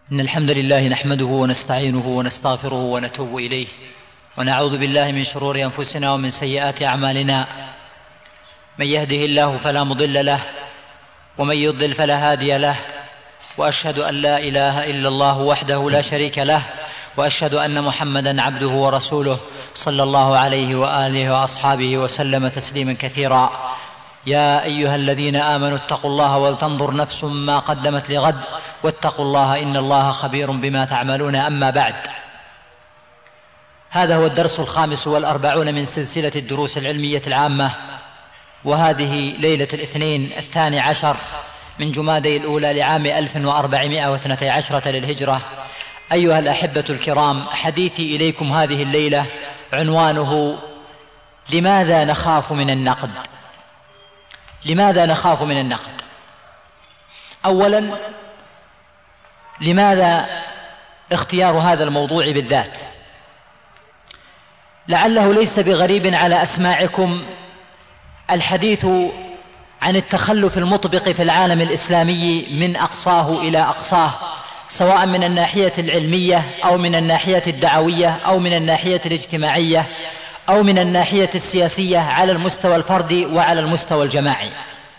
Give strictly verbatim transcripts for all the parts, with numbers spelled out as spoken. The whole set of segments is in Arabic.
إن الحمد لله نحمده ونستعينه ونستغفره ونتوب إليه، ونعوذ بالله من شرور أنفسنا ومن سيئات أعمالنا. من يهده الله فلا مضل له، ومن يضلل فلا هادي له، وأشهد أن لا إله إلا الله وحده لا شريك له، وأشهد أن محمدًا عبده ورسوله صلى الله عليه وآله وأصحابه وسلم تسليما كثيرا. يا أيها الذين آمنوا اتقوا الله ولتنظر نفس ما قدمت لغد، واتقوا الله إن الله خبير بما تعملون. أما بعد، هذا هو الدرس الخامس والأربعون من سلسلة الدروس العلمية العامة، وهذه ليلة الاثنين الثاني عشر من جمادي الأولى لعام ألف وأربعمائة واثنتي عشرة للهجرة. أيها الأحبة الكرام، حديثي إليكم هذه الليلة عنوانه: لماذا نخاف من النقد؟ لماذا نخاف من النقد؟ أولا، لماذا اختيار هذا الموضوع بالذات؟ لعله ليس بغريب على أسماعكم الحديث عن التخلف المطبق في العالم الإسلامي من أقصاه إلى أقصاه، سواء من الناحية العلمية أو من الناحية الدعوية أو من الناحية الاجتماعية أو من الناحية السياسية، على المستوى الفردي وعلى المستوى الجماعي.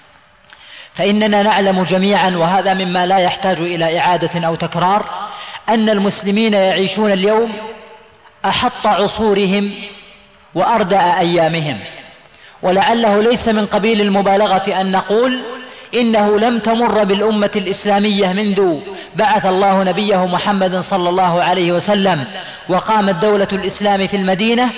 فإننا نعلم جميعا، وهذا مما لا يحتاج إلى إعادة أو تكرار، أن المسلمين يعيشون اليوم أحط عصورهم وأردأ أيامهم. ولعله ليس من قبيل المبالغة أن نقول إنه لم تمر بالأمة الإسلامية منذ بعث الله نبيه محمد صلى الله عليه وسلم وقامت دولة الإسلام في المدينة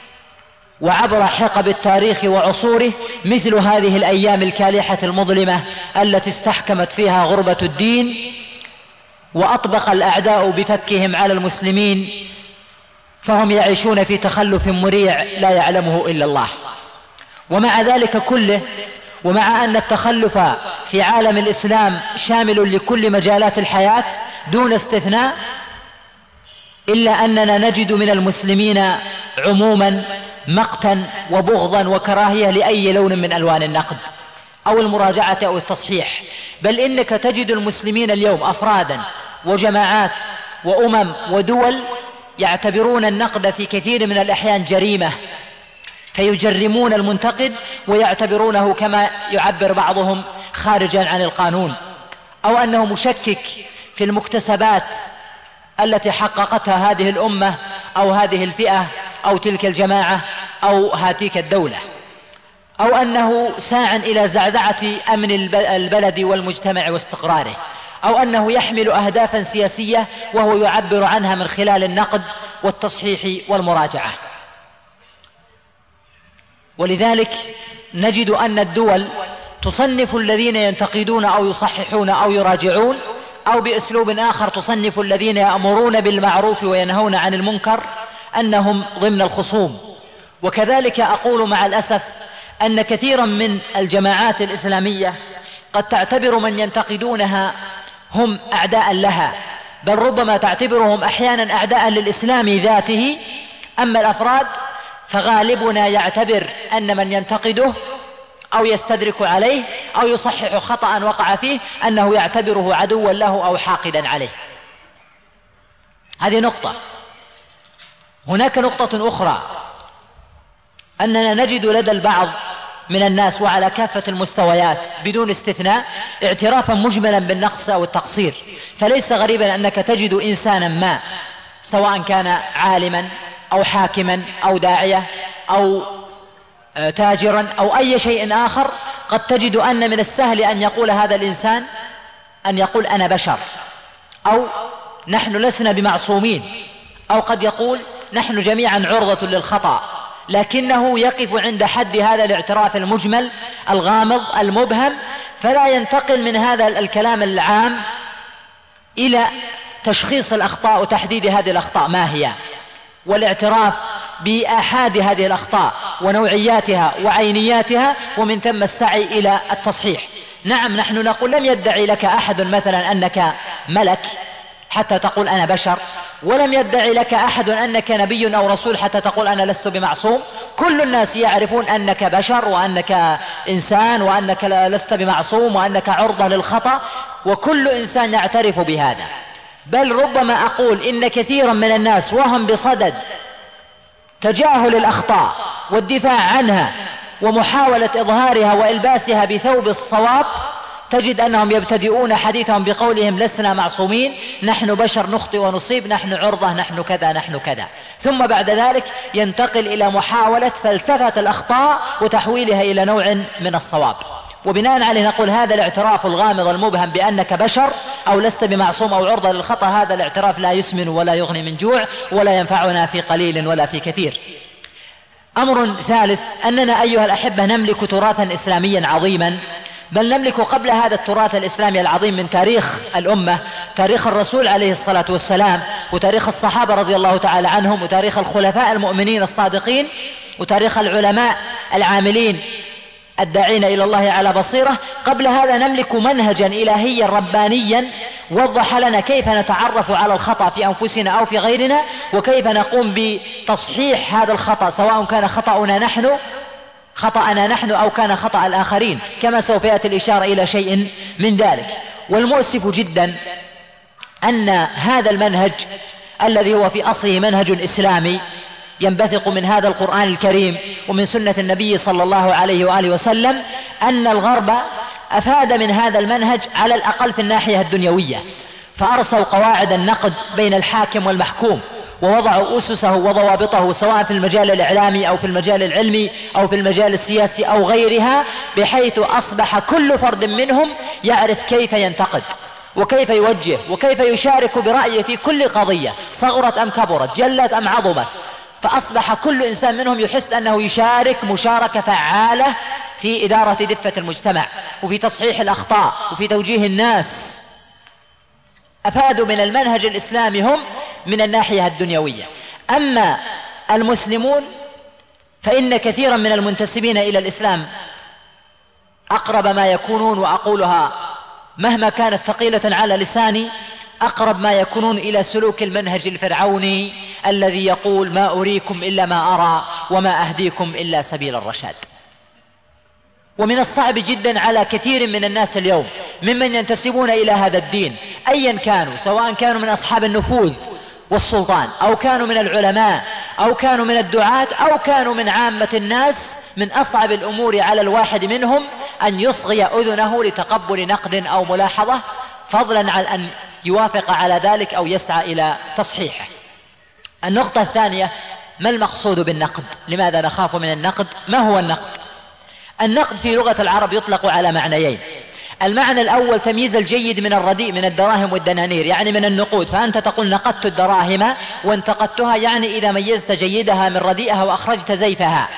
وعبر حقب التاريخ وعصوره مثل هذه الأيام الكالحة المظلمة التي استحكمت فيها غربة الدين وأطبق الأعداء بفكهم على المسلمين، فهم يعيشون في تخلف مريع لا يعلمه إلا الله. ومع ذلك كله، ومع أن التخلف في عالم الإسلام شامل لكل مجالات الحياة دون استثناء، إلا أننا نجد من المسلمين عموما مقتا وبغضا وكراهية لأي لون من ألوان النقد أو المراجعة أو التصحيح. بل إنك تجد المسلمين اليوم أفرادا وجماعات وأمم ودول يعتبرون النقد في كثير من الأحيان جريمة، فيجرمون المنتقد ويعتبرونه كما يعبر بعضهم خارجا عن القانون، أو أنه مشكك في المكتسبات التي حققتها هذه الأمة أو هذه الفئة أو تلك الجماعة أو هاتيك الدولة، أو أنه ساع إلى زعزعة أمن البلد والمجتمع واستقراره، أو أنه يحمل أهدافا سياسية وهو يعبر عنها من خلال النقد والتصحيح والمراجعة. ولذلك نجد أن الدول تصنف الذين ينتقدون أو يصححون أو يراجعون، أو بأسلوب آخر تصنف الذين يأمرون بالمعروف وينهون عن المنكر أنهم ضمن الخصوم. وكذلك أقول مع الأسف أن كثيرا من الجماعات الإسلامية قد تعتبر من ينتقدونها هم أعداء لها، بل ربما تعتبرهم أحيانا أعداء للإسلام ذاته. أما الأفراد فغالبنا يعتبر أن من ينتقده أو يستدرك عليه أو يصحح خطأ وقع فيه أنه يعتبره عدوا له أو حاقدا عليه. هذه نقطة. هناك نقطة أخرى، أننا نجد لدى البعض من الناس وعلى كافة المستويات بدون استثناء اعترافا مجملا بالنقص أو التقصير. فليس غريبا أنك تجد إنسانا ما، سواء كان عالما أو حاكما أو داعية أو تاجرا أو أي شيء آخر، قد تجد أن من السهل أن يقول هذا الإنسان أن يقول أنا بشر، أو نحن لسنا بمعصومين، أو قد يقول نحن جميعا عرضة للخطأ، لكنه يقف عند حد هذا الاعتراف المجمل الغامض المبهم، فلا ينتقل من هذا الكلام العام إلى تشخيص الأخطاء وتحديد هذه الأخطاء ما هي، والاعتراف بآحاد هذه الأخطاء ونوعياتها وعينياتها، ومن ثم السعي إلى التصحيح. نعم، نحن نقول لم يدعي لك أحد مثلا أنك ملك حتى تقول أنا بشر، ولم يدعي لك أحد أنك نبي أو رسول حتى تقول أنا لست بمعصوم. كل الناس يعرفون أنك بشر وأنك إنسان وأنك لست بمعصوم وأنك عرضة للخطأ، وكل إنسان يعترف بهذا. بل ربما أقول إن كثيرا من الناس وهم بصدد تجاهل الأخطاء والدفاع عنها ومحاولة إظهارها وإلباسها بثوب الصواب، تجد أنهم يبتدئون حديثهم بقولهم لسنا معصومين، نحن بشر نخطئ ونصيب، نحن عرضة، نحن كذا نحن كذا، ثم بعد ذلك ينتقل إلى محاولة فلسفة الأخطاء وتحويلها إلى نوع من الصواب. وبناء عليه نقول هذا الاعتراف الغامض المبهم بأنك بشر أو لست بمعصوم أو عرضة للخطأ، هذا الاعتراف لا يسمن ولا يغني من جوع ولا ينفعنا في قليل ولا في كثير. أمر ثالث أننا أيها الأحبة نملك تراثا إسلاميا عظيما، بل نملك قبل هذا التراث الإسلامي العظيم من تاريخ الأمة، تاريخ الرسول عليه الصلاة والسلام، وتاريخ الصحابة رضي الله تعالى عنهم، وتاريخ الخلفاء المؤمنين الصادقين، وتاريخ العلماء العاملين الداعين إلى الله على بصيرة. قبل هذا نملك منهجا إلهيا ربانيا وضح لنا كيف نتعرف على الخطأ في أنفسنا أو في غيرنا، وكيف نقوم بتصحيح هذا الخطأ سواء كان خطأنا نحن خطأنا نحن أو كان خطأ الآخرين، كما سوف يأتي الإشارة إلى شيء من ذلك. والمؤسف جدا أن هذا المنهج الذي هو في أصله منهج إسلامي ينبثق من هذا القرآن الكريم ومن سنة النبي صلى الله عليه وآله وسلم، أن الغرب أفاد من هذا المنهج على الأقل في الناحية الدنيوية، فأرسوا قواعد النقد بين الحاكم والمحكوم، ووضعوا أسسه وضوابطه سواء في المجال الإعلامي أو في المجال العلمي أو في المجال السياسي أو غيرها، بحيث أصبح كل فرد منهم يعرف كيف ينتقد وكيف يوجه وكيف يشارك برأيه في كل قضية، صغرت أم كبرت، جلت أم عظمت، فأصبح كل إنسان منهم يحس أنه يشارك مشاركة فعالة في إدارة دفة المجتمع وفي تصحيح الأخطاء وفي توجيه الناس. أفادوا من المنهج الإسلامي هم من الناحية الدنيوية. أما المسلمون فإن كثيرا من المنتسبين إلى الإسلام أقرب ما يكونون، وأقولها مهما كانت ثقيلة على لساني، أقرب ما يكونون إلى سلوك المنهج الفرعوني الذي يقول ما أريكم إلا ما أرى وما أهديكم إلا سبيل الرشاد. ومن الصعب جدا على كثير من الناس اليوم ممن ينتسبون إلى هذا الدين أيا كانوا، سواء كانوا من أصحاب النفوذ والسلطان أو كانوا من العلماء أو كانوا من الدعاة أو كانوا من عامة الناس، من أصعب الأمور على الواحد منهم أن يصغي أذنه لتقبل نقد أو ملاحظة، فضلا عن أن يوافق على ذلك أو يسعى إلى تصحيحه. النقطة الثانية: ما المقصود بالنقد؟ لماذا نخاف من النقد؟ ما هو النقد؟ النقد في لغة العرب يطلق على معنيين. المعنى الأول تمييز الجيد من الرديء من الدراهم والدنانير، يعني من النقود، فأنت تقول نقدت الدراهم وانتقدتها، يعني إذا ميزت جيدها من رديئها وأخرجت زيفها.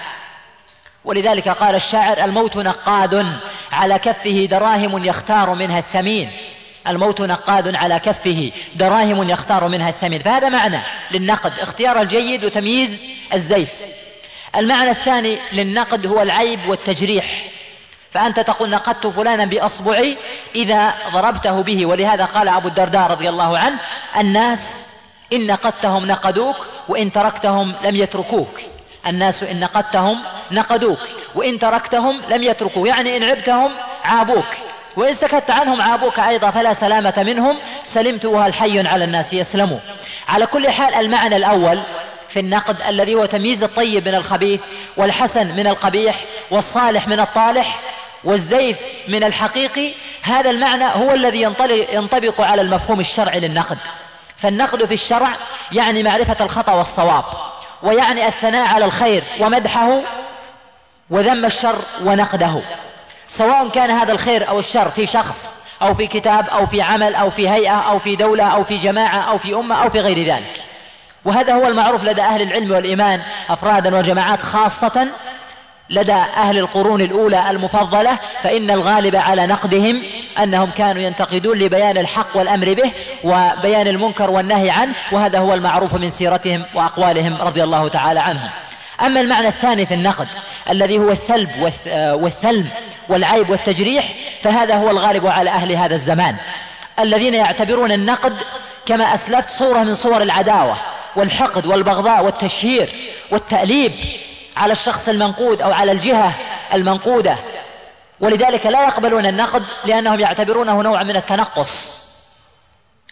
ولذلك قال الشاعر: الموت نقاد على كفه دراهم يختار منها الثمين. الموت نقاد على كفه دراهم يختار منها الثمين، فهذا معنى للنقد، اختيار الجيد وتمييز الزيف. المعنى الثاني للنقد هو العيب والتجريح، فأنت تقول نقدت فلانا بأصبعي إذا ضربته به. ولهذا قال أبو الدرداء رضي الله عنه: الناس إن نقدتهم نقدوك وإن تركتهم لم يتركوك. الناس إن نقدتهم نقدوك وإن تركتهم لم يتركوك، يعني إن عبتهم عابوك وإن سكت عنهم عابوك أيضا، فلا سلامة منهم، سلمت وهل حي على الناس يسلموا. على كل حال، المعنى الأول في النقد الذي هو تمييز الطيب من الخبيث والحسن من القبيح والصالح من الطالح والزيف من الحقيقي، هذا المعنى هو الذي ينطبق على المفهوم الشرعي للنقد. فالنقد في الشرع يعني معرفة الخطأ والصواب، ويعني الثناء على الخير ومدحه، وذم الشر ونقده، سواء كان هذا الخير أو الشر في شخص أو في كتاب أو في عمل أو في هيئة أو في دولة أو في جماعة أو في أمة أو في غير ذلك. وهذا هو المعروف لدى أهل العلم والإيمان أفرادا وجماعات، خاصة لدى أهل القرون الأولى المفضلة، فإن الغالب على نقدهم أنهم كانوا ينتقدون لبيان الحق والأمر به وبيان المنكر والنهي عنه، وهذا هو المعروف من سيرتهم وأقوالهم رضي الله تعالى عنهم. أما المعنى الثاني في النقد الذي هو الثلب والثلم والعيب والتجريح، فهذا هو الغالب على أهل هذا الزمان، الذين يعتبرون النقد كما أسلفت صورة من صور العداوة والحقد والبغضاء والتشهير والتأليب على الشخص المنقود أو على الجهة المنقودة، ولذلك لا يقبلون النقد لأنهم يعتبرونه نوع من التنقص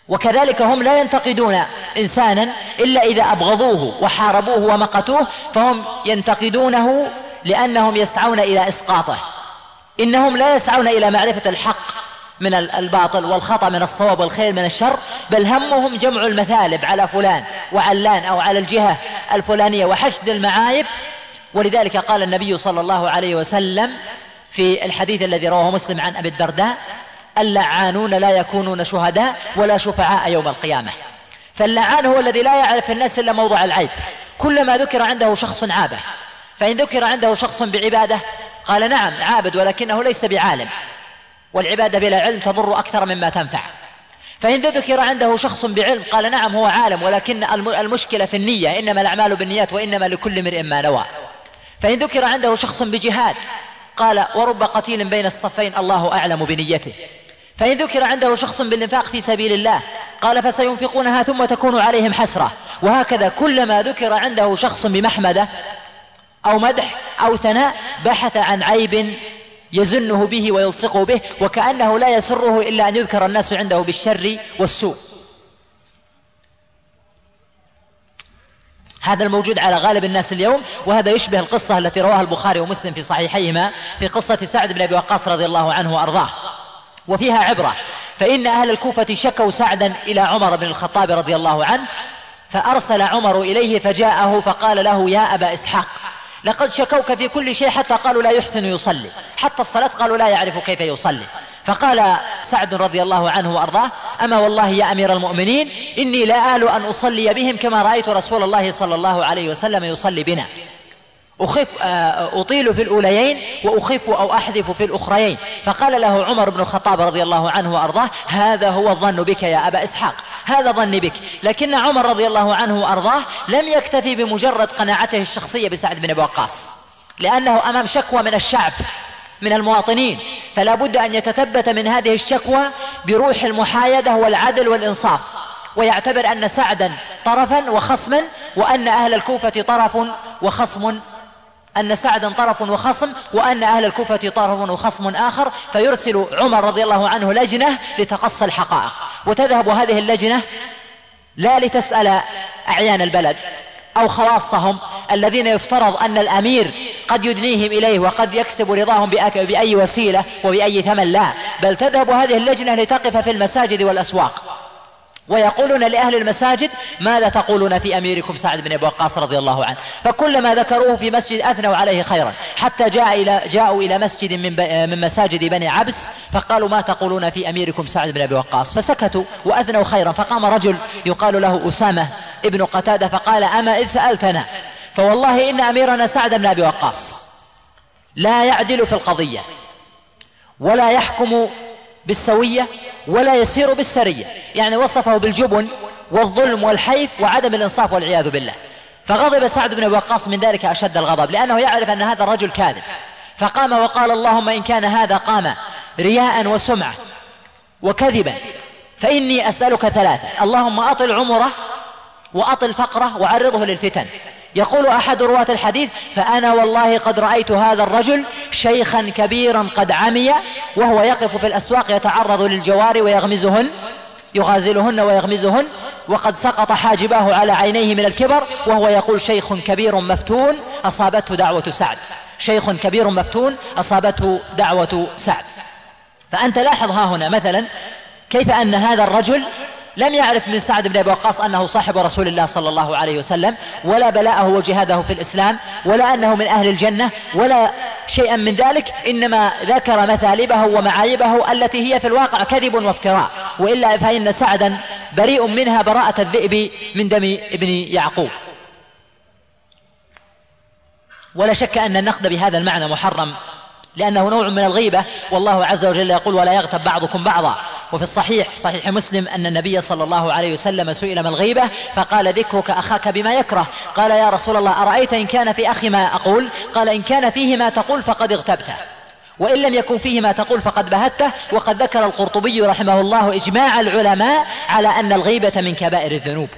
وكذلك هم لا ينتقدون إنسانا إلا إذا أبغضوه وحاربوه ومقتوه، فهم ينتقدونه لأنهم يسعون إلى إسقاطه، إنهم لا يسعون إلى معرفة الحق من الباطل والخطأ من الصواب والخير من الشر، بل همهم جمع المثالب على فلان وعلان أو على الجهة الفلانية وحشد المعايب. ولذلك قال النبي صلى الله عليه وسلم في الحديث الذي رواه مسلم عن أبي الدرداء: اللعانون لا يكونون شهداء ولا شفعاء يوم القيامة. فاللعان هو الذي لا يعرف في الناس إلا موضع العيب، كلما ذكر عنده شخص عابه، فإن ذكر عنده شخص بعبادة قال نعم عابد ولكنه ليس بعالم، والعبادة بلا علم تضر أكثر مما تنفع. فإن ذكر عنده شخص بعلم قال نعم هو عالم ولكن المشكلة في النية، إنما الأعمال بالنيات وإنما لكل امرئ ما نوى. فإن ذكر عنده شخص بجهاد قال ورب قتيل بين الصفين الله أعلم بنيته. فإن ذكر عنده شخص بالإنفاق في سبيل الله قال فسينفقونها ثم تكون عليهم حسرة. وهكذا كلما ذكر عنده شخص بمحمدة أو مدح أو ثناء بحث عن عيب يزنه به ويلصقه به، وكأنه لا يسره إلا أن يذكر الناس عنده بالشر والسوء. هذا الموجود على غالب الناس اليوم، وهذا يشبه القصة التي رواها البخاري ومسلم في صحيحيهما في قصة سعد بن أبي وقاص رضي الله عنه وأرضاه، وفيها عبرة. فإن أهل الكوفة شكوا سعدا إلى عمر بن الخطاب رضي الله عنه، فأرسل عمر إليه فجاءه فقال له: يا أبا إسحاق، لقد شكوك في كل شيء حتى قالوا لا يحسن يصلي، حتى الصلاة قالوا لا يعرف كيف يصلي. فقال سعد رضي الله عنه وأرضاه: أما والله يا أمير المؤمنين إني لا آل أن أصلي بهم كما رأيت رسول الله صلى الله عليه وسلم يصلي بنا، أخف أطيل في الأوليين وأخف أو أحذف في الأخريين. فقال له عمر بن الخطاب رضي الله عنه وأرضاه: هذا هو الظن بك يا أبا إسحاق، هذا ظني بك. لكن عمر رضي الله عنه وأرضاه لم يكتفي بمجرد قناعته الشخصية بسعد بن أبي وقاص، لأنه أمام شكوى من الشعب من المواطنين، فلا بد أن يتثبت من هذه الشكوى بروح المحايدة والعدل والإنصاف، ويعتبر أن سعدا طرفا وخصما، وأن أهل الكوفة طرف وخصم، أن سعدا طرف وخصم، وأن أهل الكوفة طرف وخصم آخر. فيرسل عمر رضي الله عنه لجنة لتقصي الحقائق، وتذهب هذه اللجنة لا لتسأل أعيان البلد أو خواصهم الذين يفترض أن الأمير قد يدنيهم إليه وقد يكسب رضاهم بأي وسيلة وبأي ثمن، لا، بل تذهب هذه اللجنة لتقف في المساجد والأسواق ويقولون لأهل المساجد: ماذا تقولون في أميركم سعد بن أبي وقاص رضي الله عنه؟ فكلما ذكروه في مسجد أثنوا عليه خيرا، حتى جاء إلى جاءوا إلى مسجد من, من مساجد بني عبس فقالوا: ما تقولون في أميركم سعد بن أبي وقاص؟ فسكتوا وأثنوا خيرا. فقام رجل يقال له أسامة ابن قتادة فقال: أما إذ سألتنا فوالله إن أميرنا سعد بن أبي وقاص لا يعدل في القضية ولا يحكم بالسوية ولا يسير بالسرية، يعني وصفه بالجبن والظلم والحيف وعدم الإنصاف والعياذ بالله. فغضب سعد بن أبي وقاص من ذلك أشد الغضب، لأنه يعرف أن هذا الرجل كاذب. فقام وقال: اللهم إن كان هذا قام رياء وسمعة وكذبا فإني أسألك ثلاثة: اللهم أطل عمره وأطل فقره وعرضه للفتن. يقول أحد رواة الحديث: فأنا والله قد رأيت هذا الرجل شيخا كبيرا قد عمي وهو يقف في الأسواق يتعرض للجوار ويغمزهن يغازلهن ويغمزهن، وقد سقط حاجباه على عينيه من الكبر، وهو يقول: شيخ كبير مفتون أصابته دعوة سعد، شيخ كبير مفتون أصابته دعوة سعد. فأنت لاحظ ها هنا مثلا كيف أن هذا الرجل لم يعرف من سعد بن أبي وقاص أنه صاحب رسول الله صلى الله عليه وسلم، ولا بلاءه وجهاده في الإسلام، ولا أنه من أهل الجنة، ولا شيئا من ذلك، إنما ذكر مثالبه ومعايبه التي هي في الواقع كذب وافتراء، وإلا فإن سعدا بريء منها براءة الذئب من دم ابن يعقوب. ولا شك أن النقد بهذا المعنى محرم، لأنه نوع من الغيبة، والله عز وجل يقول: ولا يغتب بعضكم بعضا. وفي الصحيح صحيح مسلم أن النبي صلى الله عليه وسلم سئل ما الغيبة فقال: ذكرك أخاك بما يكره. قال: يا رسول الله أرأيت إن كان في أخي ما أقول؟ قال: إن كان فيه ما تقول فقد اغتبته، وإن لم يكن فيه ما تقول فقد بهته. وقد ذكر القرطبي رحمه الله إجماع العلماء على أن الغيبة من كبائر الذنوب،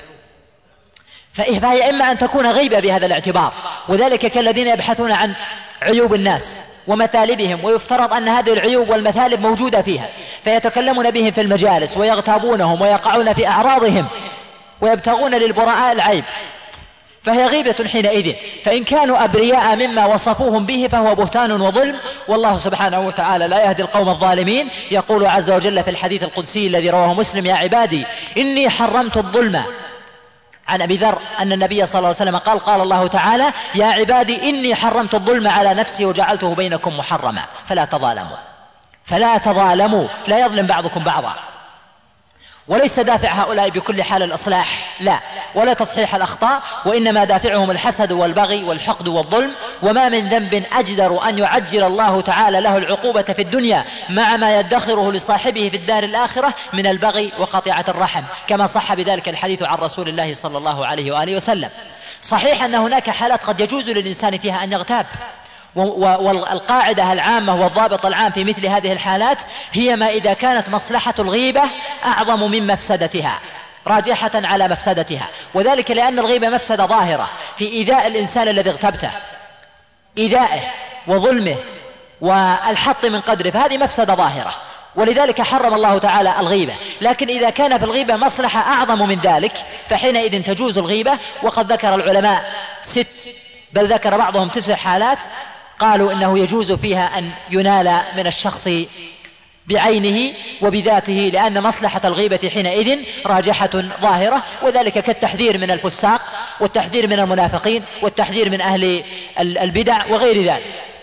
فهي إما أن تكون غيبة بهذا الاعتبار، وذلك كالذين يبحثون عن عيوب الناس ومثالبهم، ويفترض أن هذه العيوب والمثالب موجودة فيها، فيتكلمون بهم في المجالس ويغتابونهم ويقعون في أعراضهم ويبتغون للبراء العيب، فهي غيبة حينئذ. فإن كانوا أبرياء مما وصفوهم به فهو بهتان وظلم، والله سبحانه وتعالى لا يهدي القوم الظالمين. يقول عز وجل في الحديث القدسي الذي رواه مسلم: يا عبادي إني حرمت الظلم. عن أبي ذر أن النبي صلى الله عليه وسلم قال: قال الله تعالى: يا عبادي إني حرمت الظلم على نفسي وجعلته بينكم محرما فلا تظالموا. فلا تظالموا، لا يظلم بعضكم بعضا. وليس دافع هؤلاء بكل حال الإصلاح، لا، ولا تصحيح الأخطاء، وإنما دافعهم الحسد والبغي والحقد والظلم. وما من ذنب أجدر أن يعجل الله تعالى له العقوبة في الدنيا مع ما يدخره لصاحبه في الدار الآخرة من البغي وقطيعة الرحم، كما صح بذلك الحديث عن رسول الله صلى الله عليه وآله وسلم. صحيح أن هناك حالات قد يجوز للإنسان فيها أن يغتاب، والقاعدة العامة والضابط العام في مثل هذه الحالات هي ما إذا كانت مصلحة الغيبة أعظم من مفسدتها، راجحة على مفسدتها، وذلك لأن الغيبة مفسدة ظاهرة في إيذاء الإنسان الذي اغتبته، إيذائه وظلمه والحط من قدره، فهذه مفسدة ظاهرة، ولذلك حرم الله تعالى الغيبة. لكن إذا كان في الغيبة مصلحة أعظم من ذلك فحينئذ تجوز الغيبة. وقد ذكر العلماء ست، بل ذكر بعضهم تسع حالات قالوا إنه يجوز فيها أن ينال من الشخص بعينه وبذاته، لأن مصلحة الغيبة حينئذ راجحة ظاهرة، وذلك كالتحذير من الفساق والتحذير من المنافقين والتحذير من أهل البدع وغير ذلك.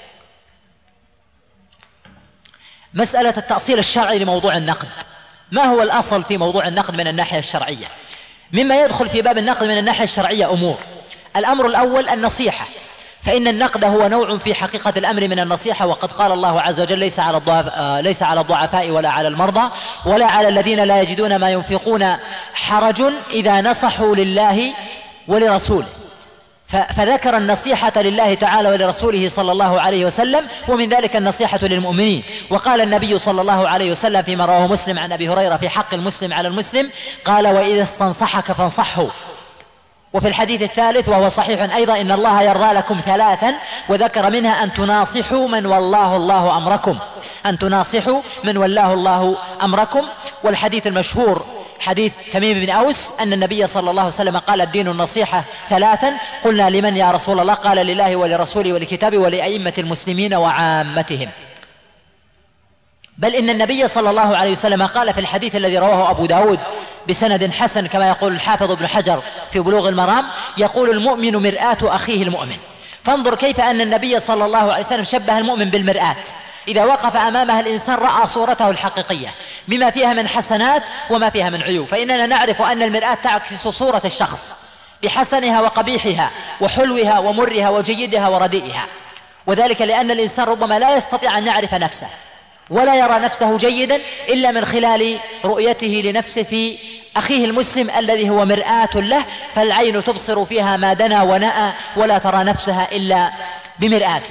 مسألة التأصيل الشرعي لموضوع النقد، ما هو الأصل في موضوع النقد من الناحية الشرعية؟ مما يدخل في باب النقد من الناحية الشرعية أمور. الأمر الأول النصيحة، فإن النقد هو نوع في حقيقة الأمر من النصيحة، وقد قال الله عز وجل: ليس على الضعفاء, ليس على الضعفاء ولا على المرضى ولا على الذين لا يجدون ما ينفقون حرج إذا نصحوا لله ولرسوله. فذكر النصيحة لله تعالى ولرسوله صلى الله عليه وسلم، ومن ذلك النصيحة للمؤمنين. وقال النبي صلى الله عليه وسلم فيما رواه مسلم عن أبي هريرة في حق المسلم على المسلم قال: وإذا استنصحك فانصحه. وفي الحديث الثالث وهو صحيح أيضا: إن الله يرضى لكم ثلاثا، وذكر منها أن تناصحوا من والله الله أمركم، أن تناصحوا من والله الله أمركم. والحديث المشهور حديث تميم بن أوس أن النبي صلى الله عليه وسلم قال: الدين النصيحة ثلاثا. قلنا: لمن يا رسول الله؟ قال: لله ولرسوله ولكتابه ولأئمة المسلمين وعامتهم. بل إن النبي صلى الله عليه وسلم قال في الحديث الذي رواه أبو داود بسند حسن كما يقول الحافظ ابن حجر في بلوغ المرام، يقول: المؤمن مرآة أخيه المؤمن. فانظر كيف أن النبي صلى الله عليه وسلم شبه المؤمن بالمرآة، إذا وقف أمامها الإنسان رأى صورته الحقيقية بما فيها من حسنات وما فيها من عيوب. فإننا نعرف أن المرآة تعكس صورة الشخص بحسنها وقبيحها وحلوها ومرها وجيدها ورديئها، وذلك لأن الإنسان ربما لا يستطيع أن يعرف نفسه ولا يرى نفسه جيدا إلا من خلال رؤيته لنفسه في أخيه المسلم الذي هو مرآة له، فالعين تبصر فيها ما دنا ونأى ولا ترى نفسها إلا بمرآته.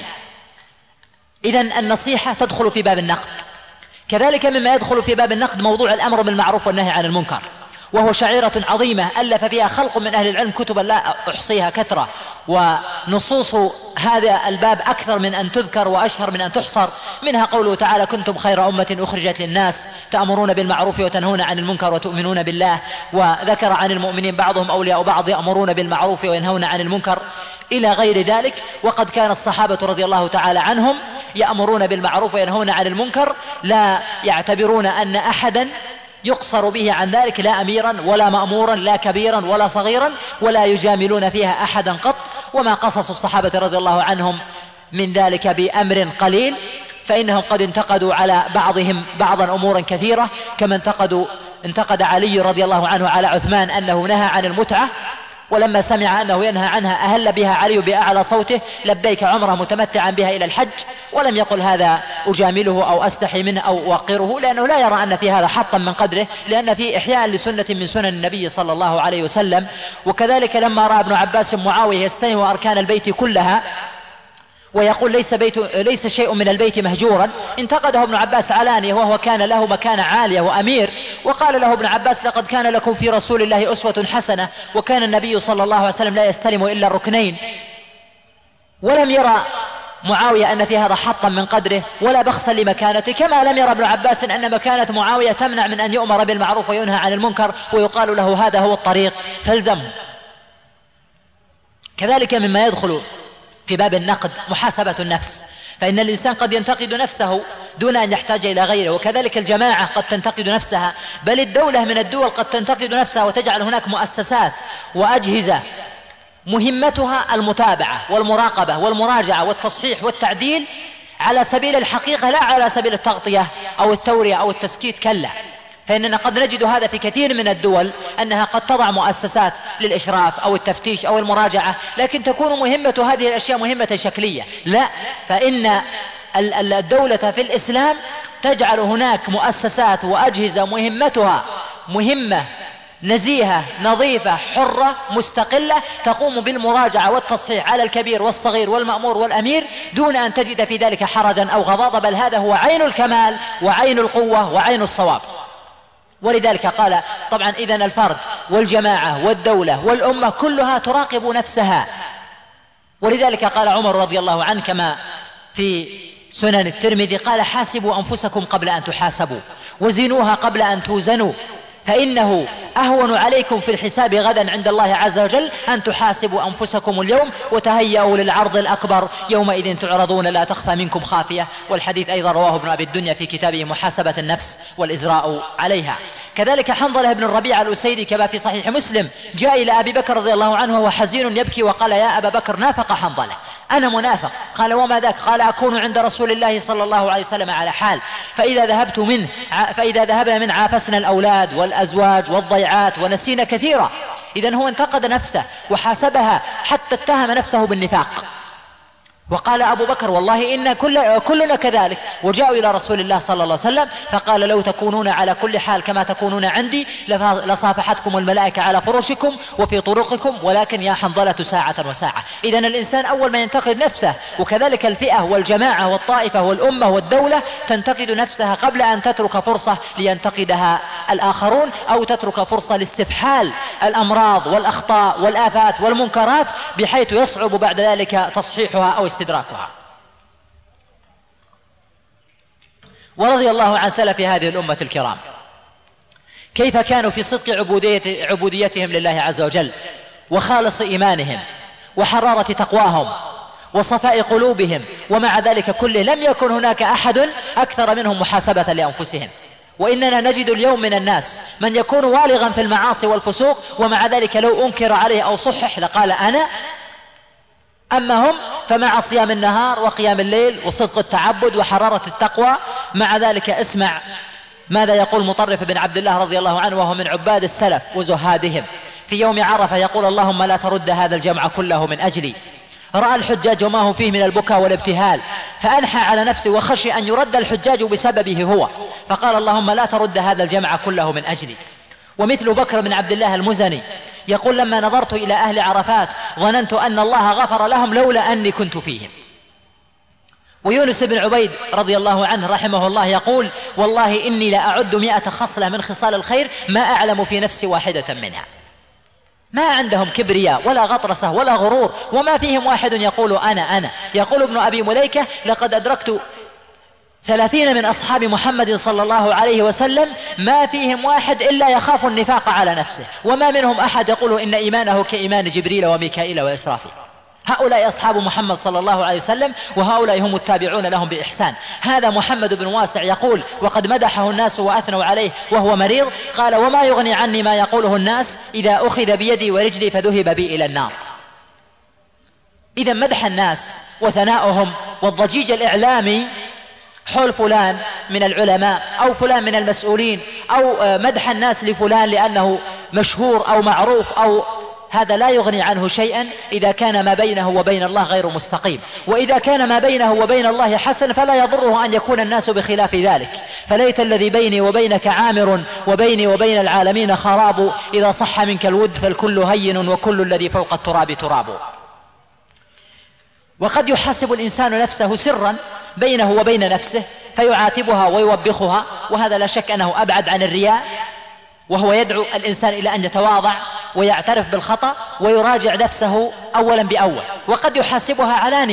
إذن النصيحة تدخل في باب النقد. كذلك مما يدخل في باب النقد موضوع الأمر بالمعروف والنهي عن المنكر، وهو شعيرة عظيمة ألف فيها خلق من أهل العلم كتبا لا أحصيها كثرة، ونصوص هذا الباب أكثر من أن تذكر وأشهر من أن تحصر. منها قوله تعالى: كنتم خير أمة أخرجت للناس تأمرون بالمعروف وتنهون عن المنكر وتؤمنون بالله. وذكر عن المؤمنين بعضهم أولياء بعض يأمرون بالمعروف وينهون عن المنكر إلى غير ذلك. وقد كان الصحابة رضي الله تعالى عنهم يأمرون بالمعروف وينهون عن المنكر، لا يعتبرون أن أحدا يقصر به عن ذلك، لا أميرا ولا مأمورا، لا كبيرا ولا صغيرا، ولا يجاملون فيها أحدا قط. وما قصص الصحابة رضي الله عنهم من ذلك بأمر قليل، فإنهم قد انتقدوا على بعضهم بعضا أمورا كثيرة، كما انتقدوا انتقد علي رضي الله عنه على عثمان أنه نهى عن المتعة، ولما سمع أنه ينهى عنها أهل بها علي بأعلى صوته: لبيك عمره متمتعا بها إلى الحج. ولم يقل هذا أجامله أو أستحي منه أو أوقره، لأنه لا يرى أن في هذا حطا من قدره، لأن في إحياء لسنة من سنن النبي صلى الله عليه وسلم. وكذلك لما رأى ابن عباس معاوية يستلم أركان البيت كلها ويقول: ليس, بيت ليس شيء من البيت مهجورا، انتقده ابن عباس علانية، وهو كان له مكانة عالية وأمير. وقال له ابن عباس: لقد كان لكم في رسول الله أسوة حسنة، وكان النبي صلى الله عليه وسلم لا يستلم إلا الركنين. ولم يرى معاوية أن في هذا حطا من قدره ولا بخسا لمكانته، كما لم يرى ابن عباس أن مكانة معاوية تمنع من أن يؤمر بالمعروف وينهى عن المنكر ويقال له هذا هو الطريق فالزمه. كذلك مما يدخل في باب النقد محاسبة النفس، فإن الإنسان قد ينتقد نفسه دون أن يحتاج إلى غيره، وكذلك الجماعة قد تنتقد نفسها، بل الدولة من الدول قد تنتقد نفسها وتجعل هناك مؤسسات وأجهزة مهمتها المتابعة والمراقبة والمراجعة والتصحيح والتعديل على سبيل الحقيقة لا على سبيل التغطية أو التورية أو التسكيت، كلا، فإننا قد نجد هذا في كثير من الدول أنها قد تضع مؤسسات للإشراف أو التفتيش أو المراجعة، لكن تكون مهمة هذه الأشياء مهمة شكلية. لا، فإن الدولة في الإسلام تجعل هناك مؤسسات وأجهزة مهمتها مهمة نزيهة نظيفة حرة مستقلة تقوم بالمراجعة والتصحيح على الكبير والصغير والمأمور والأمير دون أن تجد في ذلك حرجا أو غضاضة، بل هذا هو عين الكمال وعين القوة وعين الصواب. ولذلك قال طبعا إذن الفرد والجماعة والدولة والأمة كلها تراقب نفسها. ولذلك قال عمر رضي الله عنه كما في سنن الترمذي قال حاسبوا أنفسكم قبل أن تحاسبوا وزنوها قبل أن توزنوا، فإنه أهون عليكم في الحساب غدا عند الله عز وجل أن تحاسبوا أنفسكم اليوم وتهيئوا للعرض الأكبر يومئذ تعرضون لا تخفى منكم خافية. والحديث أيضا رواه ابن أبي الدنيا في كتابه محاسبة النفس والإزراء عليها. كذلك حنظلة بن الربيع الأسيدي كما في صحيح مسلم جاء إلى أبي بكر رضي الله عنه وهو حزين يبكي وقال يا أبا بكر نافق حنظلة، أنا منافق. قال وما ذاك؟ قال أكون عند رسول الله صلى الله عليه وسلم على حال فإذا ذهبت منه فإذا ذهبنا من عافسنا الأولاد والأزواج والضيعات ونسينا كثيرا. إذن هو انتقد نفسه وحاسبها حتى اتهم نفسه بالنفاق. وقال أبو بكر والله إن كل كلنا كذلك. وجاءوا إلى رسول الله صلى الله عليه وسلم فقال لو تكونون على كل حال كما تكونون عندي لصافحتكم الملائكة على فرشكم وفي طرقكم ولكن يا حنظلة ساعة وساعة. إذن الإنسان أول ما ينتقد نفسه، وكذلك الفئة والجماعة والطائفة والأمة والدولة تنتقد نفسها قبل أن تترك فرصة لينتقدها الآخرون أو تترك فرصة لاستفحال الأمراض والأخطاء والآفات والمنكرات بحيث يصعب بعد ذلك تصحيحها أو استدراكها. ورضي الله عن سلف هذه الأمة الكرام كيف كانوا في صدق عبودية عبوديتهم لله عز وجل وخالص إيمانهم وحرارة تقواهم وصفاء قلوبهم، ومع ذلك كله لم يكن هناك أحد أكثر منهم محاسبة لأنفسهم. وإننا نجد اليوم من الناس من يكون والغا في المعاصي والفسوق ومع ذلك لو أنكر عليه أو صحح لقال أنا. أما هم فمع صيام النهار وقيام الليل وصدق التعبد وحرارة التقوى مع ذلك اسمع ماذا يقول مطرف بن عبد الله رضي الله عنه وهو من عباد السلف وزهادهم في يوم عرفة يقول اللهم لا ترد هذا الجمع كله من أجلي. رأى الحجاج وما هو فيه من البكاء والابتهال فأنحى على نفسه وخشي أن يرد الحجاج بسببه هو، فقال اللهم لا ترد هذا الجمع كله من أجلي. ومثل بكر بن عبد الله المزني يقول لما نظرت إلى أهل عرفات ظننت أن الله غفر لهم لولا أني كنت فيهم. ويونس بن عبيد رضي الله عنه رحمه الله يقول والله إني لا أعد مئة خصلة من خصال الخير ما أعلم في نفسي واحدة منها. ما عندهم كبرياء ولا غطرسة ولا غرور، وما فيهم واحد يقول أنا أنا. يقول ابن أبي مليكة لقد أدركت ثلاثين من أصحاب محمد صلى الله عليه وسلم ما فيهم واحد إلا يخاف النفاق على نفسه، وما منهم أحد يقول إن إيمانه كإيمان جبريل وميكائيل وإسرافيل. هؤلاء أصحاب محمد صلى الله عليه وسلم وهؤلاء هم التابعون لهم بإحسان. هذا محمد بن واسع يقول وقد مدحه الناس وأثنوا عليه وهو مريض قال وما يغني عني ما يقوله الناس إذا أخذ بيدي ورجلي فذهب بي إلى النار. إذا مدح الناس وثناؤهم والضجيج الإعلامي حول فلان من العلماء أو فلان من المسؤولين أو مدح الناس لفلان لأنه مشهور أو معروف أو هذا لا يغني عنه شيئا إذا كان ما بينه وبين الله غير مستقيم. وإذا كان ما بينه وبين الله حسن فلا يضره أن يكون الناس بخلاف ذلك. فليت الذي بيني وبينك عامر وبيني وبين العالمين خراب إذا صح منك الود فالكل هين وكل الذي فوق التراب تراب. وقد يحاسب الإنسان نفسه سرا بينه وبين نفسه فيعاتبها ويوبخها، وهذا لا شك أنه أبعد عن الرياء، وهو يدعو الإنسان إلى أن يتواضع ويعترف بالخطأ ويراجع نفسه أولا بأول. وقد يحاسبها علانية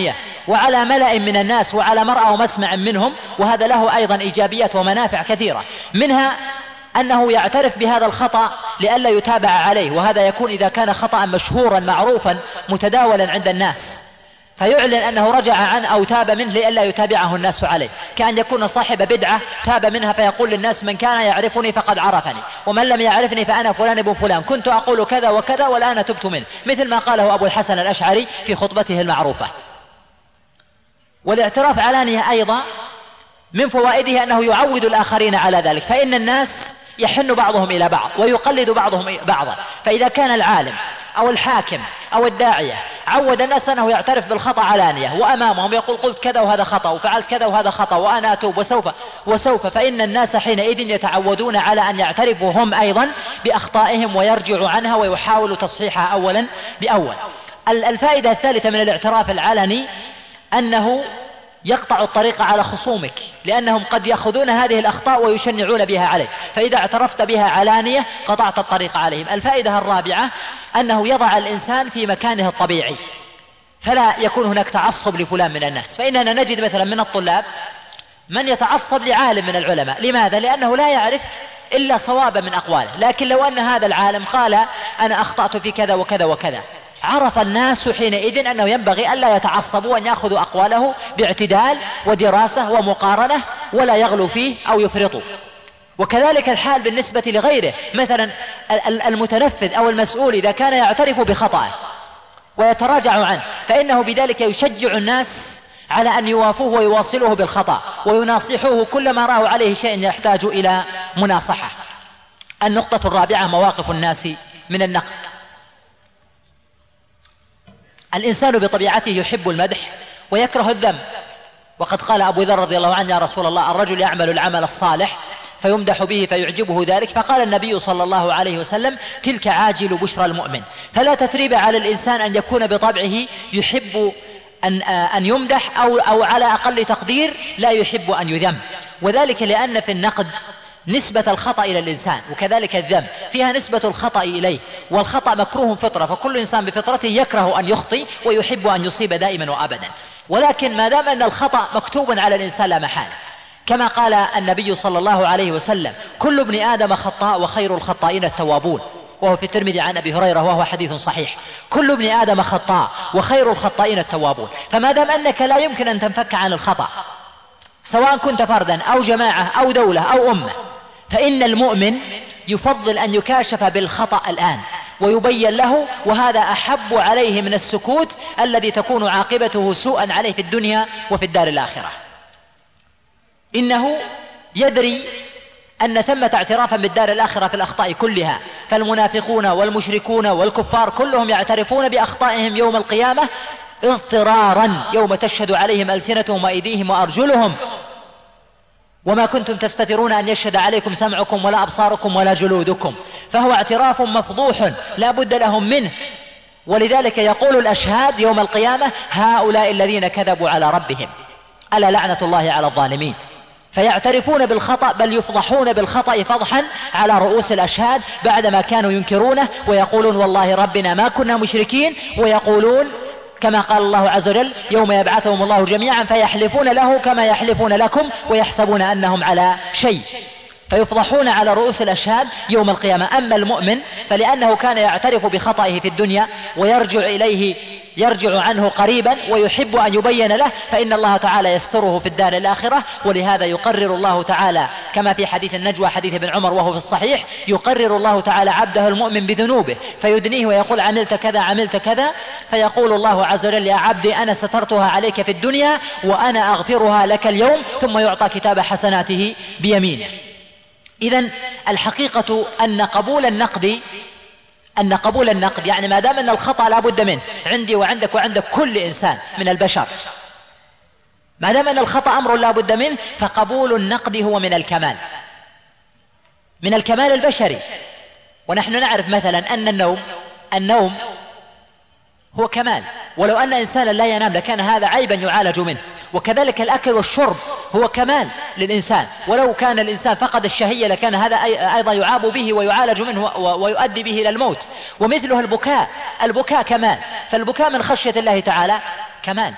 وعلى ملأ من الناس وعلى مرأى ومسمع منهم، وهذا له أيضا إيجابيات ومنافع كثيرة، منها أنه يعترف بهذا الخطأ لئلا يتابع عليه، وهذا يكون إذا كان خطأ مشهورا معروفا متداولا عند الناس، فيعلن أنه رجع عنه أو تاب منه لئلا يتابعه الناس عليه، كأن يكون صاحب بدعة تاب منها فيقول للناس من كان يعرفني فقد عرفني، ومن لم يعرفني فأنا فلان ابن فلان، كنت أقول كذا وكذا والآن تبت منه، مثل ما قاله أبو الحسن الأشعري في خطبته المعروفة. والاعتراف علانية أيضا من فوائده أنه يعود الآخرين على ذلك، فإن الناس يحن بعضهم إلى بعض ويقلد بعضهم بعضا، فإذا كان العالم أو الحاكم أو الداعية عود الناس أنه يعترف بالخطأ علانية وأمامهم يقول قلت كذا وهذا خطأ وفعلت كذا وهذا خطأ وأنا أتوب وسوف وسوف فإن الناس حينئذ يتعودون على أن يعترفوا هم أيضا بأخطائهم ويرجعوا عنها ويحاولوا تصحيحها أولا بأول. الفائدة الثالثة من الاعتراف العلني أنه يقطع الطريق على خصومك، لأنهم قد يأخذون هذه الأخطاء ويشنعون بها عليك، فإذا اعترفت بها علانية قطعت الطريق عليهم. الفائدة الرابعة أنه يضع الإنسان في مكانه الطبيعي، فلا يكون هناك تعصب لفلان من الناس، فإننا نجد مثلا من الطلاب من يتعصب لعالم من العلماء، لماذا؟ لأنه لا يعرف إلا صوابا من أقواله، لكن لو أن هذا العالم قال أنا أخطأت في كذا وكذا وكذا، عرف الناس حينئذ أنه ينبغي ألا يتعصبوا وأن يأخذوا أقواله باعتدال ودراسة ومقارنة ولا يغلو فيه أو يفرطوا. وكذلك الحال بالنسبة لغيره، مثلا المتنفذ أو المسؤول إذا كان يعترف بخطأه ويتراجع عنه فإنه بذلك يشجع الناس على أن يوافوه ويواصلوه بالخطأ ويناصحوه كلما رأوا عليه شيء يحتاج إلى مناصحة. النقطة الرابعة مواقف الناس من النقد. الإنسان بطبيعته يحب المدح ويكره الذم، وقد قال أبو ذر رضي الله عنه يا رسول الله الرجل يعمل العمل الصالح فيمدح به فيعجبه ذلك، فقال النبي صلى الله عليه وسلم تلك عاجل بشرى المؤمن. فلا تثريب على الإنسان أن يكون بطبعه يحب أن, أن يمدح أو, أو على أقل تقدير لا يحب أن يذم، وذلك لأن في النقد نسبة الخطأ إلى الإنسان وكذلك الذم فيها نسبة الخطأ إليه، والخطأ مكروه فطرة، فكل إنسان بفطرته يكره أن يخطئ ويحب أن يصيب دائما وأبدا، ولكن ما دام أن الخطأ مكتوب على الإنسان لا محالة، كما قال النبي صلى الله عليه وسلم كل ابن آدم خطاء وخير الخطائين التوابون، وهو في الترمذي عن أبي هريرة وهو حديث صحيح، كل ابن آدم خطاء وخير الخطائين التوابون. فما دام أنك لا يمكن أن تنفك عن الخطأ سواء كنت فردا أو جماعة أو دولة أو أمة، فإن المؤمن يفضل أن يكاشف بالخطأ الآن ويبين له، وهذا أحب عليه من السكوت الذي تكون عاقبته سوءا عليه في الدنيا وفي الدار الآخرة. إنه يدري أن ثمة اعترافا بالدار الآخرة في الأخطاء كلها، فالمنافقون والمشركون والكفار كلهم يعترفون بأخطائهم يوم القيامة اضطرارا يوم تشهد عليهم ألسنتهم وأيديهم وأرجلهم وما كنتم تستترون أن يشهد عليكم سمعكم ولا أبصاركم ولا جلودكم، فهو اعتراف مفضوح لا بد لهم منه. ولذلك يقول الأشهاد يوم القيامة هؤلاء الذين كذبوا على ربهم ألا لعنة الله على الظالمين، فيعترفون بالخطأ بل يفضحون بالخطأ فضحا على رؤوس الأشهاد بعدما كانوا ينكرونه ويقولون والله ربنا ما كنا مشركين، ويقولون كما قال الله عز وجل يوم يبعثهم الله جميعا فيحلفون له كما يحلفون لكم ويحسبون أنهم على شيء، فيفضحون على رؤوس الأشهاد يوم القيامة. أما المؤمن فلأنه كان يعترف بخطئه في الدنيا ويرجع إليه يرجع عنه قريبا ويحب أن يبين له، فإن الله تعالى يستره في الدار الآخرة. ولهذا يقرر الله تعالى كما في حديث النجوى حديث ابن عمر وهو في الصحيح، يقرر الله تعالى عبده المؤمن بذنوبه فيدنيه ويقول عملت كذا عملت كذا، فيقول الله عز وجل يا عبدي أنا سترتها عليك في الدنيا وأنا أغفرها لك اليوم، ثم يعطى كتاب حسناته بيمينه. إذن الحقيقة أن قبول النقد أن قبول النقد يعني ما دام أن الخطأ لا بد منه عندي وعندك وعند كل إنسان من البشر، ما دام أن الخطأ أمر لا بد منه، فقبول النقد هو من الكمال من الكمال البشري. ونحن نعرف مثلا أن النوم النوم هو كمال، ولو أن إنسانا لا ينام لكان هذا عيبا يعالج منه. وكذلك الأكل والشرب هو كمال للإنسان، ولو كان الإنسان فقد الشهية لكان هذا أيضا يعاب به ويعالج منه ويؤدي به إلى الموت. ومثله البكاء البكاء كمال، فالبكاء من خشية الله تعالى كمال.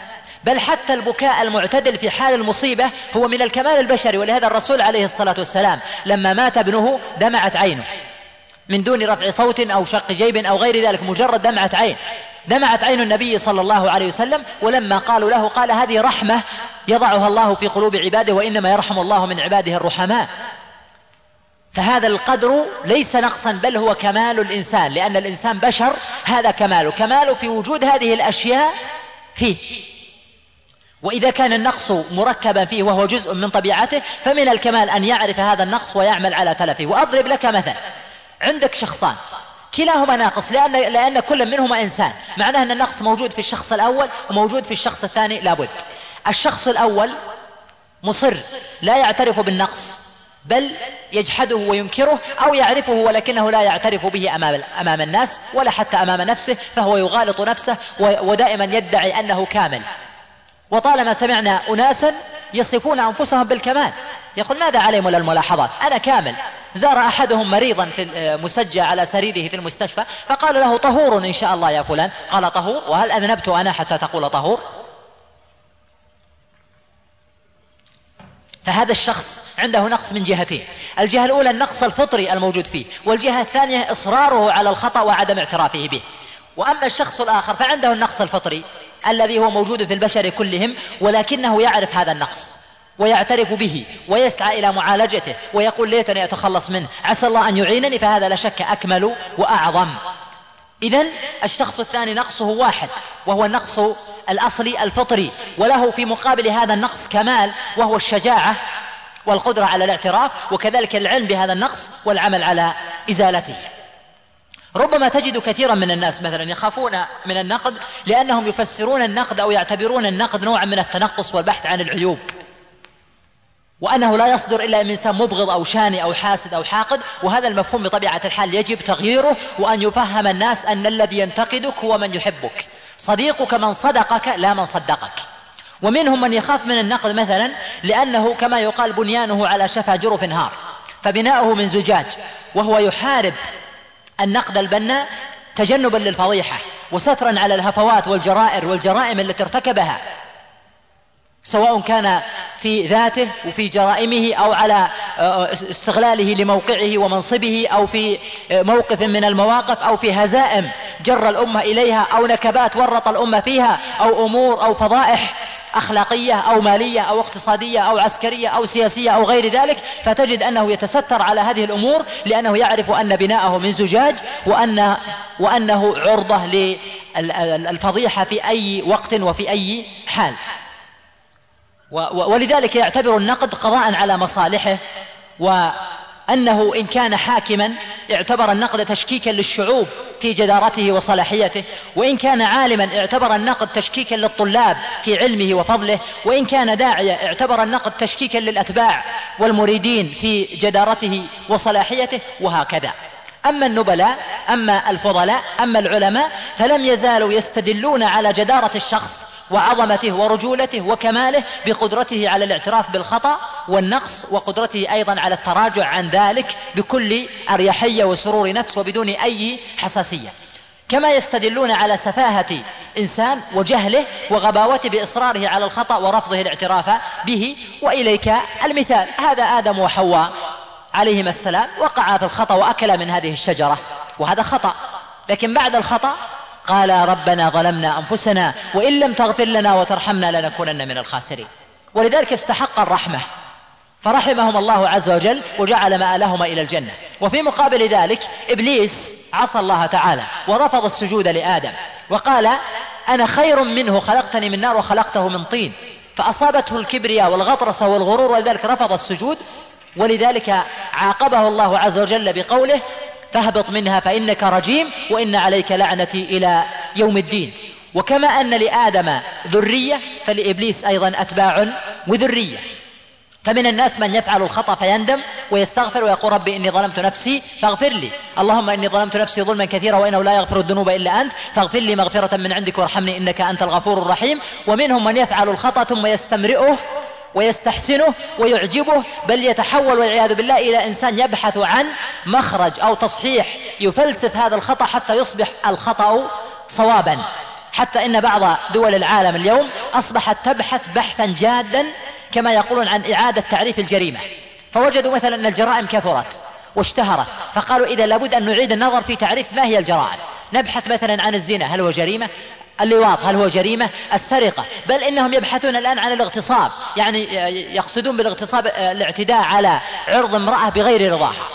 بل حتى البكاء المعتدل في حال المصيبة هو من الكمال البشري. ولهذا الرسول عليه الصلاة والسلام لما مات ابنه دمعت عينه من دون رفع صوت أو شق جيب أو غير ذلك، مجرد دمعة عين، دمعت عين النبي صلى الله عليه وسلم. ولما قالوا له قال هذه رحمة يضعها الله في قلوب عباده وإنما يرحم الله من عباده الرحماء. فهذا القدر ليس نقصا بل هو كمال الإنسان، لأن الإنسان بشر، هذا كماله، كماله في وجود هذه الأشياء فيه. وإذا كان النقص مركبا فيه وهو جزء من طبيعته فمن الكمال أن يعرف هذا النقص ويعمل على تلفه. وأضرب لك مثل، عندك شخصان كلاهما ناقص لأن, لأن كل منهما إنسان، معناه أن النقص موجود في الشخص الأول وموجود في الشخص الثاني لابد. الشخص الأول مصر لا يعترف بالنقص بل يجحده وينكره، أو يعرفه ولكنه لا يعترف به أمام, أمام الناس ولا حتى أمام نفسه، فهو يغالط نفسه ودائما يدعي أنه كامل. وطالما سمعنا أناسا يصفون أنفسهم بالكمال يقول ماذا عليهم ولا الملاحظات، أنا كامل. زار أحدهم مريضا في مسجى على سريره في المستشفى فقال له طهور إن شاء الله يا فلان، قال طهور؟ وهل أذنبت أنا حتى تقول طهور؟ فهذا الشخص عنده نقص من جهتين، الجهة الأولى النقص الفطري الموجود فيه، والجهة الثانية إصراره على الخطأ وعدم اعترافه به. وأما الشخص الآخر فعنده النقص الفطري الذي هو موجود في البشر كلهم، ولكنه يعرف هذا النقص ويعترف به ويسعى إلى معالجته ويقول ليتني أتخلص منه، عسى الله أن يعينني، فهذا لا شك أكمل وأعظم. إذن الشخص الثاني نقصه واحد وهو النقص الأصلي الفطري، وله في مقابل هذا النقص كمال وهو الشجاعة والقدرة على الاعتراف، وكذلك العلم بهذا النقص والعمل على إزالته. ربما تجد كثيرا من الناس مثلا يخافون من النقد لأنهم يفسرون النقد أو يعتبرون النقد نوعا من التنقص والبحث عن العيوب، وأنه لا يصدر إلا من إنسان مبغض أو شاني أو حاسد أو حاقد. وهذا المفهوم بطبيعة الحال يجب تغييره، وأن يفهم الناس أن الذي ينتقدك هو من يحبك، صديقك من صدقك لا من صدقك. ومنهم من يخاف من النقد مثلا لأنه كما يقال بنيانه على شفا جرف هار، فبناؤه من زجاج، وهو يحارب النقد البناء تجنبا للفضيحة وسترا على الهفوات والجرائر والجرائم التي ارتكبها، سواء كان في ذاته وفي جرائمه أو على استغلاله لموقعه ومنصبه، أو في موقف من المواقف، أو في هزائم جر الأمة إليها، أو نكبات ورط الأمة فيها، أو أمور أو فضائح أخلاقية أو مالية أو اقتصادية أو عسكرية أو سياسية أو غير ذلك. فتجد أنه يتستر على هذه الأمور لأنه يعرف أن بناءه من زجاج، وأن وأنه عرضة للفضيحة في أي وقت وفي أي حال. ولذلك يعتبر النقد قضاء على مصالحه، وأنه إن كان حاكما اعتبر النقد تشكيكا للشعوب في جدارته وصلاحيته، وإن كان عالما اعتبر النقد تشكيكا للطلاب في علمه وفضله، وإن كان داعية اعتبر النقد تشكيكا للأتباع والمريدين في جدارته وصلاحيته، وهكذا. أما النبلاء، أما الفضلاء، أما العلماء فلم يزالوا يستدلون على جدارة الشخص وعظمته ورجولته وكماله بقدرته على الاعتراف بالخطأ والنقص، وقدرته أيضا على التراجع عن ذلك بكل أريحية وسرور نفس وبدون أي حساسية، كما يستدلون على سفاهة إنسان وجهله وغباوته بإصراره على الخطأ ورفضه الاعتراف به. وإليك المثال، هذا آدم وحواء عليهما السلام وقعا في الخطأ وأكلا من هذه الشجرة، وهذا خطأ، لكن بعد الخطأ قال ربنا ظلمنا أنفسنا وإن لم تغفر لنا وترحمنا لنكونن من الخاسرين. ولذلك استحق الرحمة فرحمهم الله عز وجل وجعل مآلهما إلى الجنة. وفي مقابل ذلك إبليس عصى الله تعالى ورفض السجود لآدم وقال أنا خير منه خلقتني من نار وخلقته من طين، فأصابته الكبرياء والغطرسة والغرور ولذلك رفض السجود. ولذلك عاقبه الله عز وجل بقوله فاهبط منها فإنك رجيم وإن عليك لعنتي إلى يوم الدين. وكما أن لآدم ذرية فلإبليس أيضا أتباع وذرية، فمن الناس من يفعل الخطأ فيندم ويستغفر ويقول ربي إني ظلمت نفسي فاغفر لي، اللهم إني ظلمت نفسي ظلما كثيرا وإنه لا يغفر الذنوب إلا أنت فاغفر لي مغفرة من عندك وارحمني إنك أنت الغفور الرحيم. ومنهم من يفعل الخطأ ثم يستمرئه ويستحسنه ويعجبه، بل يتحول والعياذ بالله إلى إنسان يبحث عن مخرج أو تصحيح، يفلسف هذا الخطأ حتى يصبح الخطأ صوابا. حتى إن بعض دول العالم اليوم أصبحت تبحث بحثا جادا كما يقولون عن إعادة تعريف الجريمة، فوجدوا مثلا أن الجرائم كثرت واشتهرت، فقالوا إذا لابد أن نعيد النظر في تعريف ما هي الجرائم. نبحث مثلا عن الزنا، هل هو جريمة؟ اللواط هل هو جريمة؟ السرقة، بل إنهم يبحثون الآن عن الاغتصاب، يعني يقصدون بالاغتصاب الاعتداء على عرض امرأة بغير رضاها.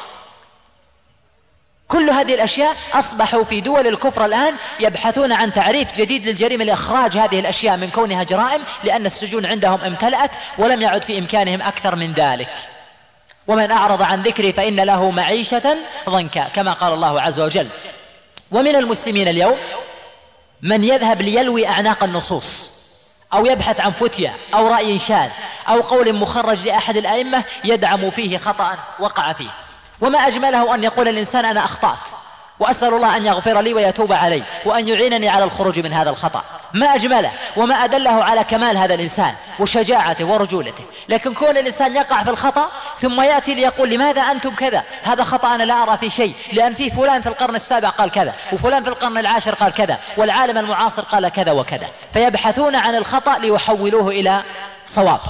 كل هذه الأشياء أصبحوا في دول الكفر الآن يبحثون عن تعريف جديد للجريمة لإخراج هذه الأشياء من كونها جرائم، لأن السجون عندهم امتلأت ولم يعد في إمكانهم أكثر من ذلك. ومن أعرض عن ذكري فإن له معيشة ضنكا كما قال الله عز وجل. ومن المسلمين اليوم من يذهب ليلوي أعناق النصوص أو يبحث عن فتية أو رأي شاذ أو قول مخرج لأحد الأئمة يدعم فيه خطأ وقع فيه. وما أجمله أن يقول الإنسان أنا أخطأت وأسأل الله أن يغفر لي ويتوب علي وأن يعينني على الخروج من هذا الخطأ. ما أجمله وما أدله على كمال هذا الإنسان وشجاعته ورجولته. لكن كون الإنسان يقع في الخطأ ثم يأتي ليقول لماذا أنتم كذا، هذا خطأ أنا لا أرى في شيء، لأن في فلان في القرن السابع قال كذا وفلان في القرن العاشر قال كذا والعالم المعاصر قال كذا وكذا، فيبحثون عن الخطأ ليحولوه إلى صواب.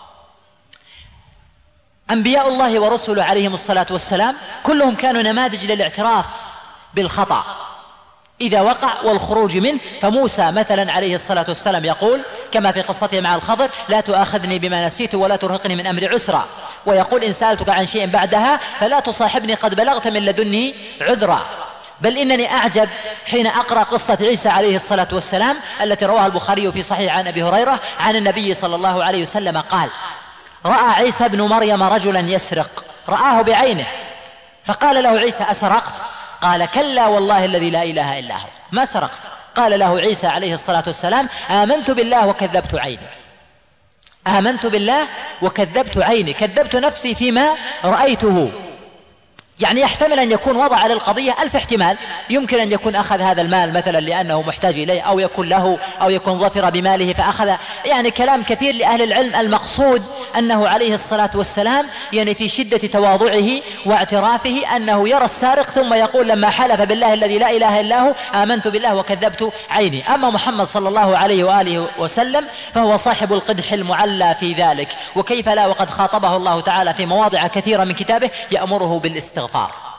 أنبياء الله ورسله عليهم الصلاة والسلام كلهم كانوا نماذج للاعتراف بالخطأ إذا وقع والخروج منه. فموسى مثلا عليه الصلاة والسلام يقول كما في قصته مع الخضر لا تؤاخذني بما نسيت ولا ترهقني من أمر عسرا، ويقول إن سألتك عن شيء بعدها فلا تصاحبني قد بلغت من لدني عذرا. بل إنني أعجب حين أقرأ قصة عيسى عليه الصلاة والسلام التي رواها البخاري في صحيح عن أبي هريرة عن النبي صلى الله عليه وسلم قال رأى عيسى بن مريم رجلا يسرق، رآه بعينه، فقال له عيسى أسرقت؟ قال كلا والله الذي لا إله إلا هو ما سرقت. قال له عيسى عليه الصلاة والسلام آمنت بالله وكذبت عيني، آمنت بالله وكذبت عيني، كذبت نفسي فيما رأيته. يعني يحتمل أن يكون وضع للقضية ألف احتمال، يمكن أن يكون أخذ هذا المال مثلا لأنه محتاج إليه، أو يكون له، أو يكون ظفر بماله فأخذ، يعني كلام كثير لأهل العلم. المقصود أنه عليه الصلاة والسلام يعني في شدة تواضعه واعترافه أنه يرى السارق ثم يقول لما حلف بالله الذي لا إله إلا هو آمنت بالله وكذبت عيني. أما محمد صلى الله عليه وآله وسلم فهو صاحب القدح المعلى في ذلك، وكيف لا وقد خاطبه الله تعالى في مواضع كثيرة من كتابه يأمره بالاستغفار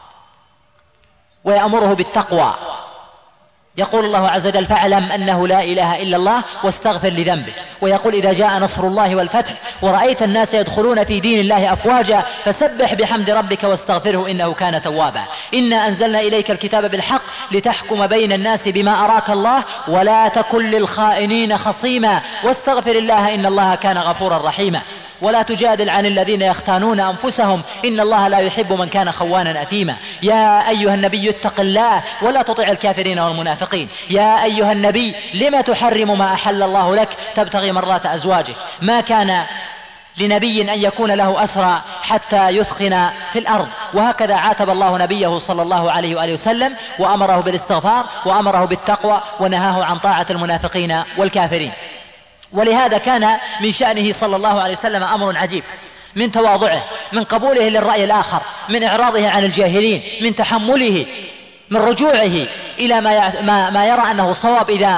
ويأمره بالتقوى. يقول الله عز وجل فاعلم أنه لا إله إلا الله واستغفر لذنبك. ويقول إذا جاء نصر الله والفتح ورأيت الناس يدخلون في دين الله أفواجا فسبح بحمد ربك واستغفره إنه كان توابا. إنا أنزلنا إليك الكتاب بالحق لتحكم بين الناس بما أراك الله ولا تكن للخائنين خصيما واستغفر الله إن الله كان غفورا رحيما. ولا تجادل عن الذين يختانون أنفسهم إن الله لا يحب من كان خوانا أثيما. يا أيها النبي اتق الله ولا تطع الكافرين والمنافقين. يا أيها النبي لما تحرم ما أحل الله لك تبتغي مرضات أزواجك. ما كان لنبي أن يكون له أسرى حتى يثخن في الأرض. وهكذا عاتب الله نبيه صلى الله عليه وآله وسلم وأمره بالاستغفار وأمره بالتقوى ونهاه عن طاعة المنافقين والكافرين. ولهذا كان من شأنه صلى الله عليه وسلم أمر عجيب، من تواضعه، من قبوله للرأي الآخر، من إعراضه عن الجاهلين، من تحمله، من رجوعه إلى ما ما يرى أنه صواب إذا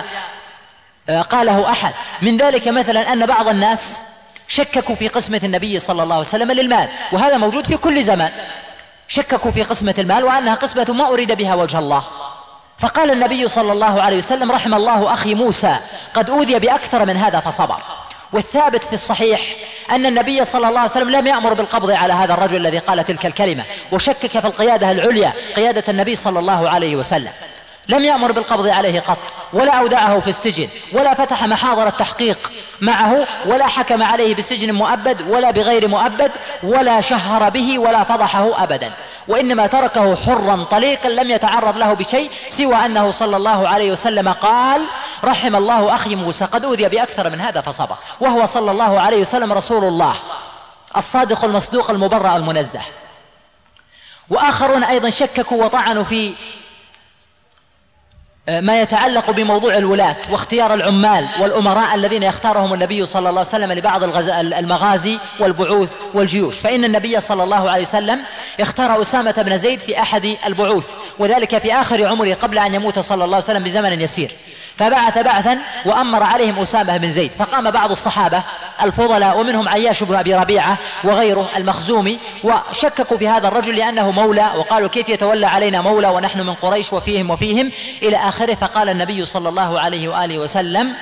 قاله أحد. من ذلك مثلا أن بعض الناس شككوا في قسمة النبي صلى الله عليه وسلم للمال، وهذا موجود في كل زمان، شككوا في قسمة المال وأنها قسمة ما أريد بها وجه الله. فقال النبي صلى الله عليه وسلم رحم الله أخي موسى قد أوذي بأكثر من هذا فصبر. والثابت في الصحيح أن النبي صلى الله عليه وسلم لم يأمر بالقبض على هذا الرجل الذي قال تلك الكلمة وشكك في القيادة العليا قيادة النبي صلى الله عليه وسلم، لم يأمر بالقبض عليه قط، ولا أودعه في السجن، ولا فتح محاضر التحقيق معه، ولا حكم عليه بسجن مؤبد ولا بغير مؤبد، ولا شهر به ولا فضحه أبدا، وإنما تركه حرا طليقا لم يتعرض له بشيء سوى أنه صلى الله عليه وسلم قال رحم الله أخي موسى قد أوذي بأكثر من هذا فصبر. وهو صلى الله عليه وسلم رسول الله الصادق المصدوق المبرأ المنزه. وآخرون أيضا شككوا وطعنوا في ما يتعلق بموضوع الولاة واختيار العمال والأمراء الذين يختارهم النبي صلى الله عليه وسلم لبعض المغازي والبعوث والجيوش. فإن النبي صلى الله عليه وسلم اختار أسامة بن زيد في أحد البعوث، وذلك في آخر عمره قبل أن يموت صلى الله عليه وسلم بزمن يسير. فبعث بعثا وأمر عليهم أسامة بن زيد، فقام بعض الصحابة الفضلاء ومنهم عياش بن أبي ربيعة وغيره المخزومي وشككوا في هذا الرجل لأنه مولى، وقالوا كيف يتولى علينا مولى ونحن من قريش وفيهم وفيهم إلى آخره. فقال النبي صلى الله عليه وآله وسلم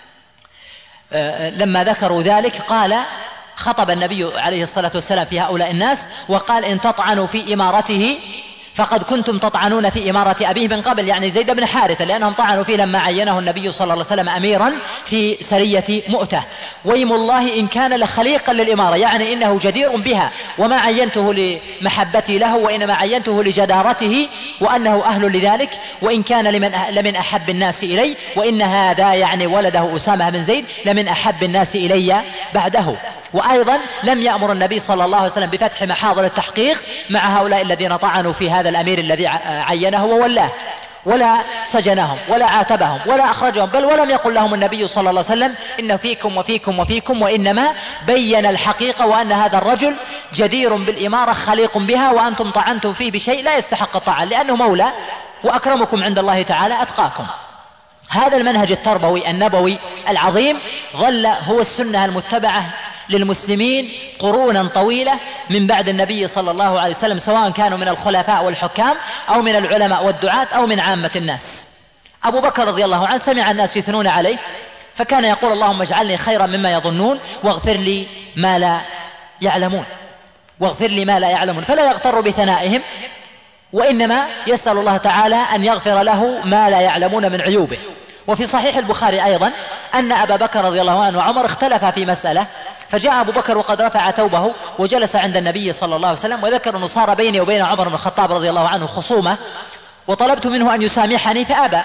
لما ذكروا ذلك قال خطب النبي عليه الصلاة والسلام في هؤلاء الناس وقال إن تطعنوا في إمارته فقد كنتم تطعنون في إمارة أبيه من قبل، يعني زيد بن حارثة، لأنهم طعنوا فيه لما عينه النبي صلى الله عليه وسلم أميرا في سرية مؤتة. ويم الله إن كان لخليقا للإمارة، يعني إنه جدير بها، وما عينته لمحبتي له وإنما عينته لجدارته وأنه أهل لذلك، وإن كان لمن لمن أحب الناس إلي، وإن هذا يعني ولده أسامة بن زيد لمن أحب الناس إلي بعده. وأيضا لم يأمر النبي صلى الله عليه وسلم بفتح محاضر التحقيق مع هؤلاء الذين طعنوا في هذا الأمير الذي عينه وولاه، ولا سجنهم ولا عاتبهم ولا أخرجهم، بل ولم يقل لهم النبي صلى الله عليه وسلم إن فيكم وفيكم وفيكم، وإنما بين الحقيقة وأن هذا الرجل جدير بالإمارة خليق بها، وأنتم طعنتم فيه بشيء لا يستحق الطعن لأنه مولى، وأكرمكم عند الله تعالى أتقاكم. هذا المنهج التربوي النبوي العظيم ظل هو السنة المتبعة للمسلمين قرونا طويلة من بعد النبي صلى الله عليه وسلم، سواء كانوا من الخلفاء والحكام أو من العلماء والدعاة أو من عامة الناس. أبو بكر رضي الله عنه سمع الناس يثنون عليه فكان يقول اللهم اجعلني خيرا مما يظنون واغفر لي ما لا يعلمون، واغفر لي ما لا يعلمون، فلا يغتر بثنائهم، وإنما يسأل الله تعالى أن يغفر له ما لا يعلمون من عيوبه. وفي صحيح البخاري أيضا أن أبا بكر رضي الله عنه وعمر اختلفا في مسألة، فجاء أبو بكر وقد رفع ثوبه وجلس عند النبي صلى الله عليه وسلم وذكر أنه صار بيني وبين عمر بن الخطاب رضي الله عنه خصومة وطلبت منه أن يسامحني فأبى،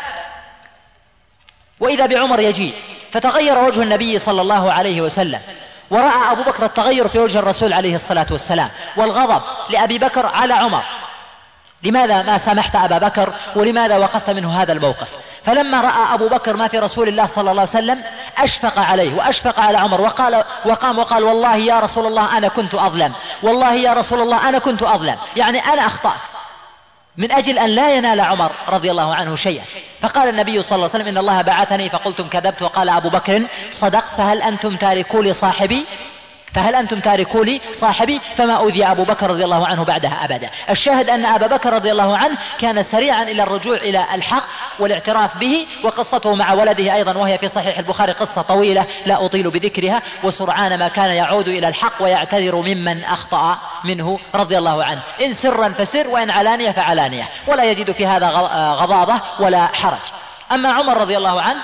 وإذا بعمر يجيء، فتغير وجه النبي صلى الله عليه وسلم، ورأى أبو بكر التغير في وجه الرسول عليه الصلاة والسلام والغضب لأبي بكر على عمر، لماذا ما سامحت أبا بكر ولماذا وقفت منه هذا الموقف؟ فلما رأى أبو بكر ما في رسول الله صلى الله عليه وسلم أشفق عليه وأشفق على عمر، وقال وقام وقال والله يا رسول الله أنا كنت أظلم، والله يا رسول الله أنا كنت أظلم، يعني أنا أخطأت، من أجل أن لا ينال عمر رضي الله عنه شيئا. فقال النبي صلى الله عليه وسلم إن الله بعثني فقلتم كذبت، وقال أبو بكر صدقت، فهل أنتم تاركوا لي صاحبي فهل أنتم تاركوا لي صاحبي فما أوذي أبو بكر رضي الله عنه بعدها أبدا. الشاهد أن أبا بكر رضي الله عنه كان سريعا إلى الرجوع إلى الحق والاعتراف به، وقصته مع ولده أيضا وهي في صحيح البخاري قصة طويلة لا أطيل بذكرها، وسرعان ما كان يعود إلى الحق ويعتذر ممن أخطأ منه رضي الله عنه، إن سرا فسر وإن علانية فعلانية، ولا يجد في هذا غضاضة ولا حرج. أما عمر رضي الله عنه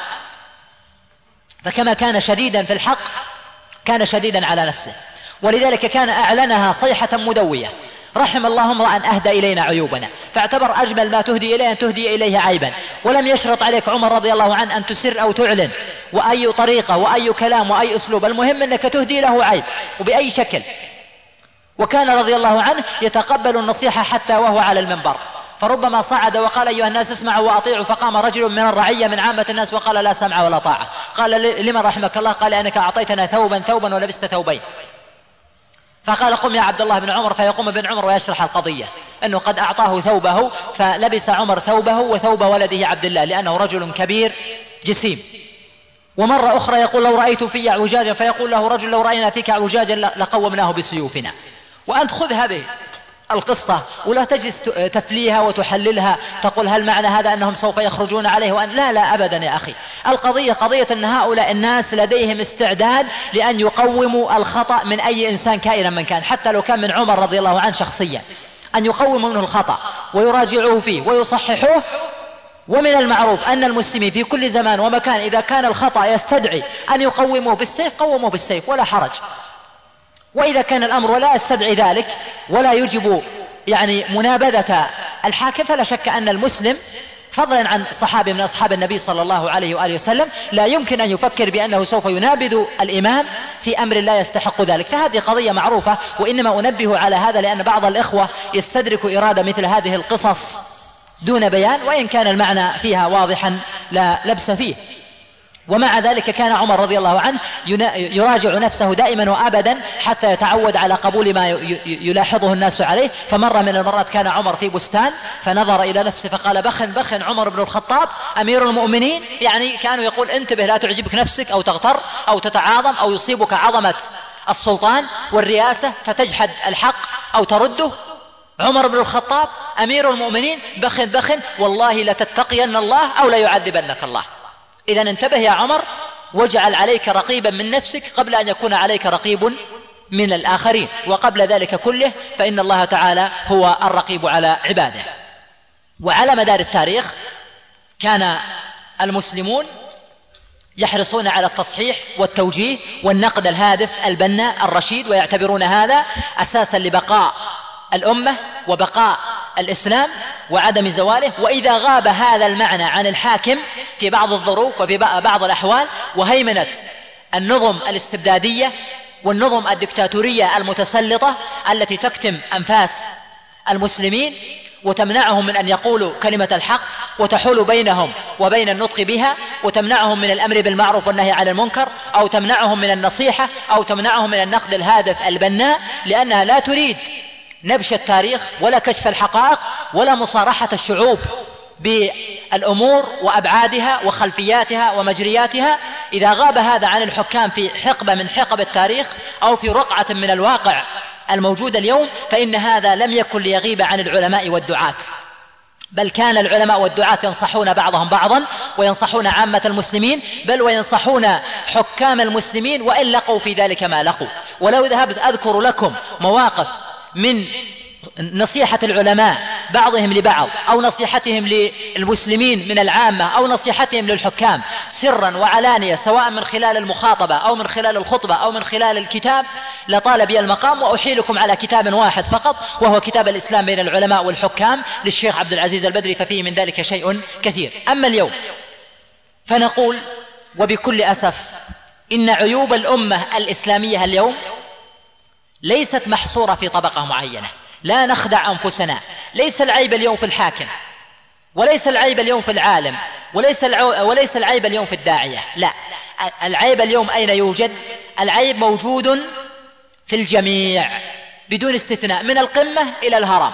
فكما كان شديدا في الحق كان شديدا على نفسه، ولذلك كان أعلنها صيحة مدوية، رحم الله امرأ أهدى إلينا عيوبنا، فاعتبر أجمل ما تهدي إليه أن تهدي إليه عيبا، ولم يشرط عليك عمر رضي الله عنه أن تسر أو تعلن، وأي طريقة وأي كلام وأي أسلوب، المهم أنك تهدي له عيب وبأي شكل. وكان رضي الله عنه يتقبل النصيحة حتى وهو على المنبر، فربما صعد وقال أيها الناس اسمعوا وأطيعوا، فقام رجل من الرعية من عامة الناس وقال لا سمع ولا طاعة. قال لمن رحمك الله؟ قال أنك أعطيتنا ثوبا ثوبا ولبست ثوبين. فقال قم يا عبد الله بن عمر، فيقوم ابن عمر ويشرح القضية أنه قد أعطاه ثوبه، فلبس عمر ثوبه وثوب ولده عبد الله لأنه رجل كبير جسيم. ومرة أخرى يقول لو رأيت في اعوجاجا، فيقول له رجل لو رأينا فيك اعوجاجا لقومناه بسيوفنا. وأنت خذ هذه القصة ولا تجلس تفليها وتحللها تقول هل معنى هذا أنهم سوف يخرجون عليه وأن لا لا أبدا يا أخي. القضية قضية أن هؤلاء الناس لديهم استعداد لأن يقوموا الخطأ من أي إنسان كائنا من كان، حتى لو كان من عمر رضي الله عنه شخصيا، أن يقوموا منه الخطأ ويراجعوه فيه ويصححوه. ومن المعروف أن المسلمين في كل زمان ومكان إذا كان الخطأ يستدعي أن يقوموه بالسيف قوموه بالسيف ولا حرج، وإذا كان الأمر لا يستدعي ذلك ولا يجب يعني منابذة الحاكم، فلا شك أن المسلم فضلا عن صحابي من أصحاب النبي صلى الله عليه وآله وسلم لا يمكن أن يفكر بأنه سوف ينابذ الإمام في أمر لا يستحق ذلك. فهذه قضية معروفة، وإنما أنبه على هذا لأن بعض الإخوة يستدرك إرادة مثل هذه القصص دون بيان، وإن كان المعنى فيها واضحا لا لبس فيه. ومع ذلك كان عمر رضي الله عنه يراجع نفسه دائما وأبدا حتى يتعود على قبول ما يلاحظه الناس عليه. فمرة من المرات كان عمر في بستان فنظر إلى نفسه فقال: بخن بخن عمر بن الخطاب أمير المؤمنين. يعني كانوا يقول: انتبه لا تعجبك نفسك أو تغتر أو تتعاظم أو يصيبك عظمة السلطان والرئاسة فتجحد الحق أو ترده. عمر بن الخطاب أمير المؤمنين، بخن بخن والله لتتقين الله أو لا يعذبنك الله. إذا انتبه يا عمر واجعل عليك رقيبا من نفسك قبل أن يكون عليك رقيب من الآخرين، وقبل ذلك كله فإن الله تعالى هو الرقيب على عباده. وعلى مدار التاريخ كان المسلمون يحرصون على التصحيح والتوجيه والنقد الهادف البناء الرشيد، ويعتبرون هذا أساسا لبقاء الأمة وبقاء الإسلام وعدم زواله. وإذا غاب هذا المعنى عن الحاكم في بعض الظروف وفي بعض الأحوال وهيمنة النظم الاستبدادية والنظم الدكتاتورية المتسلطة التي تكتم أنفاس المسلمين وتمنعهم من أن يقولوا كلمة الحق وتحول بينهم وبين النطق بها، وتمنعهم من الأمر بالمعروف والنهي عن المنكر، أو تمنعهم من النصيحة، أو تمنعهم من النقد الهادف البناء، لأنها لا تريد نبش التاريخ ولا كشف الحقائق ولا مصارحة الشعوب بالأمور وأبعادها وخلفياتها ومجرياتها. إذا غاب هذا عن الحكام في حقبة من حقب التاريخ أو في رقعة من الواقع الموجود اليوم فإن هذا لم يكن ليغيب عن العلماء والدعاة، بل كان العلماء والدعاة ينصحون بعضهم بعضا وينصحون عامة المسلمين، بل وينصحون حكام المسلمين وإن لقوا في ذلك ما لقوا. ولو ذهبت أذكر لكم مواقف من نصيحة العلماء بعضهم لبعض أو نصيحتهم للمسلمين من العامة أو نصيحتهم للحكام سرا وعلانية سواء من خلال المخاطبة أو من خلال الخطبة أو من خلال الكتاب لطال بي المقام. وأحيلكم على كتاب واحد فقط وهو كتاب الإسلام بين العلماء والحكام للشيخ عبد العزيز البدري، ففيه من ذلك شيء كثير. أما اليوم فنقول وبكل أسف إن عيوب الأمة الإسلامية اليوم ليست محصورة في طبقة معينة. لا نخدع أنفسنا، ليس العيب اليوم في الحاكم، وليس العيب اليوم في العالم، وليس العو... وليس العيب اليوم في الداعية، لا، العيب اليوم أين يوجد؟ العيب موجود في الجميع بدون استثناء من القمة إلى الهرم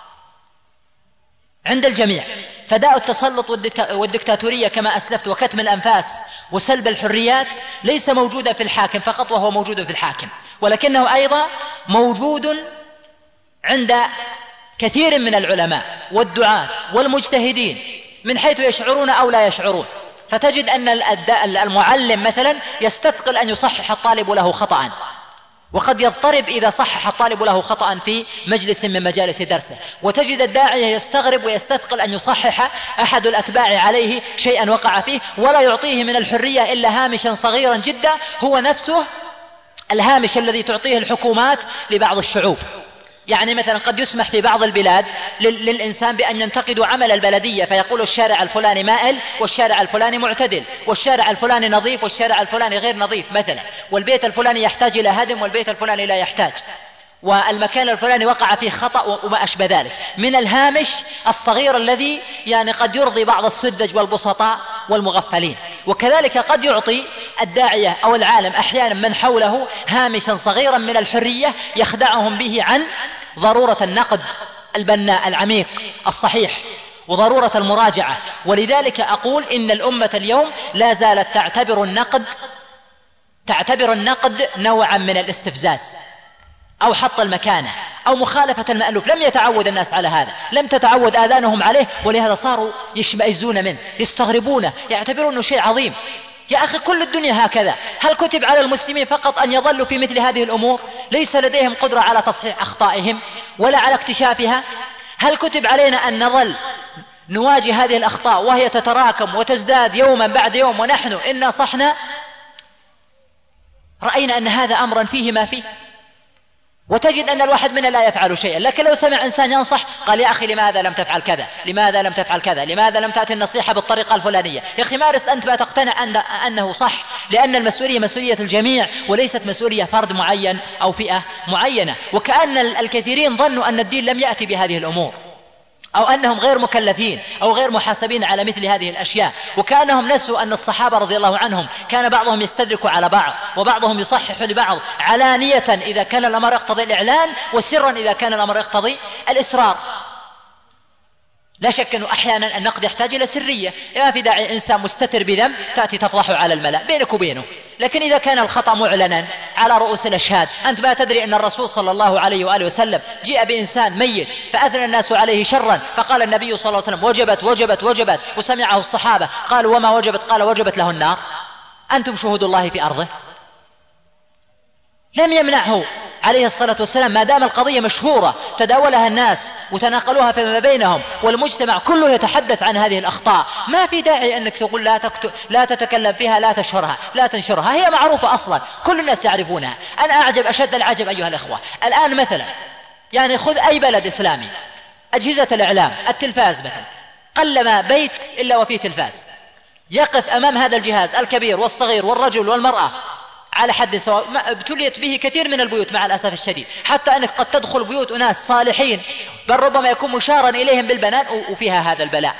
عند الجميع. فداء التسلط والدكتاتورية كما أسلفت وكتم الأنفاس وسلب الحريات ليس موجودا في الحاكم فقط، وهو موجود في الحاكم، ولكنه أيضا موجود عند كثير من العلماء والدعاة والمجتهدين من حيث يشعرون أو لا يشعرون. فتجد أن المعلم مثلا يستثقل أن يصحح الطالب له خطأ، وقد يضطرب إذا صحح الطالب له خطأ في مجلس من مجالس درسه، وتجد الداعية يستغرب ويستثقل أن يصحح أحد الأتباع عليه شيئا وقع فيه ولا يعطيه من الحرية إلا هامشا صغيرا جدا هو نفسه الهامش الذي تعطيه الحكومات لبعض الشعوب. يعني مثلا قد يسمح في بعض البلاد للإنسان بأن ينتقد عمل البلدية فيقول الشارع الفلاني مائل والشارع الفلاني معتدل والشارع الفلاني نظيف والشارع الفلاني غير نظيف مثلا، والبيت الفلاني يحتاج إلى هدم والبيت الفلاني لا يحتاج، والمكان الفلاني وقع فيه خطأ وما أشبه ذلك من الهامش الصغير الذي يعني قد يرضي بعض السذج والبسطاء والمغفلين. وكذلك قد يعطي الداعية أو العالم أحيانا من حوله هامشا صغيرا من الحرية يخدعهم به عن ضرورة النقد البناء العميق الصحيح وضرورة المراجعة. ولذلك أقول إن الأمة اليوم لا زالت تعتبر النقد تعتبر النقد نوعا من الاستفزاز أو حط المكانة أو مخالفة المألوف. لم يتعود الناس على هذا، لم تتعود آذانهم عليه، ولهذا صاروا يشمئزون منه يستغربونه يعتبرونه شيء عظيم. يا أخي كل الدنيا هكذا. هل كتب على المسلمين فقط أن يظلوا في مثل هذه الأمور؟ ليس لديهم قدرة على تصحيح أخطائهم ولا على اكتشافها. هل كتب علينا أن نظل نواجه هذه الأخطاء وهي تتراكم وتزداد يوما بعد يوم ونحن إنا صحنا؟ رأينا أن هذا أمرا فيه ما فيه، وتجد أن الواحد منا لا يفعل شيئا. لكن لو سمع إنسان ينصح قال يا أخي لماذا لم تفعل كذا، لماذا لم تفعل كذا، لماذا لم تأتي النصيحة بالطريقة الفلانية، يا أخي مارس أنت ما تقتنع أن أنه صح، لأن المسؤولية مسؤولية الجميع وليست مسؤولية فرد معين أو فئة معينة. وكأن الكثيرين ظنوا أن الدين لم يأتي بهذه الأمور، أو أنهم غير مكلفين أو غير محاسبين على مثل هذه الأشياء، وكأنهم نسوا أن الصحابة رضي الله عنهم كان بعضهم يستدرك على بعض، وبعضهم يصحح لبعض علانية إذا كان الأمر يقتضي الإعلان، وسرا إذا كان الأمر يقتضي الإسرار. لا شك أنه أحيانا النقد يحتاج إلى سرية، ما في داعي إنسان مستتر بذنب تأتي تفضحه على الملأ بينك وبينه. لكن إذا كان الخطأ معلنا على رؤوس الأشهاد، أنت ما تدري أن الرسول صلى الله عليه وآله وسلم جاء بإنسان ميت فأثنى الناس عليه شرا، فقال النبي صلى الله عليه وسلم وجبت وجبت وجبت، وسمعه الصحابة قالوا وما وجبت؟ قال وجبت له النار. أنتم شهود الله في أرضه. لم يمنعه عليه الصلاة والسلام ما دام القضية مشهورة تداولها الناس وتناقلوها فيما بينهم والمجتمع كله يتحدث عن هذه الأخطاء، ما في داعي أنك تقول لا, تكت... لا تتكلم فيها، لا تشهرها، لا تنشرها، هي معروفة أصلا كل الناس يعرفونها. أنا أعجب أشد العجب أيها الأخوة الآن مثلا، يعني خذ أي بلد إسلامي، أجهزة الإعلام التلفاز مثلا، قلما بيت إلا وفيه تلفاز، يقف أمام هذا الجهاز الكبير والصغير والرجل والمرأة على حد سواء، ابتليت به كثير من البيوت مع الأسف الشديد، حتى أنك قد تدخل بيوت أناس صالحين بل ربما يكون مشارا إليهم بالبنان وفيها هذا البلاء.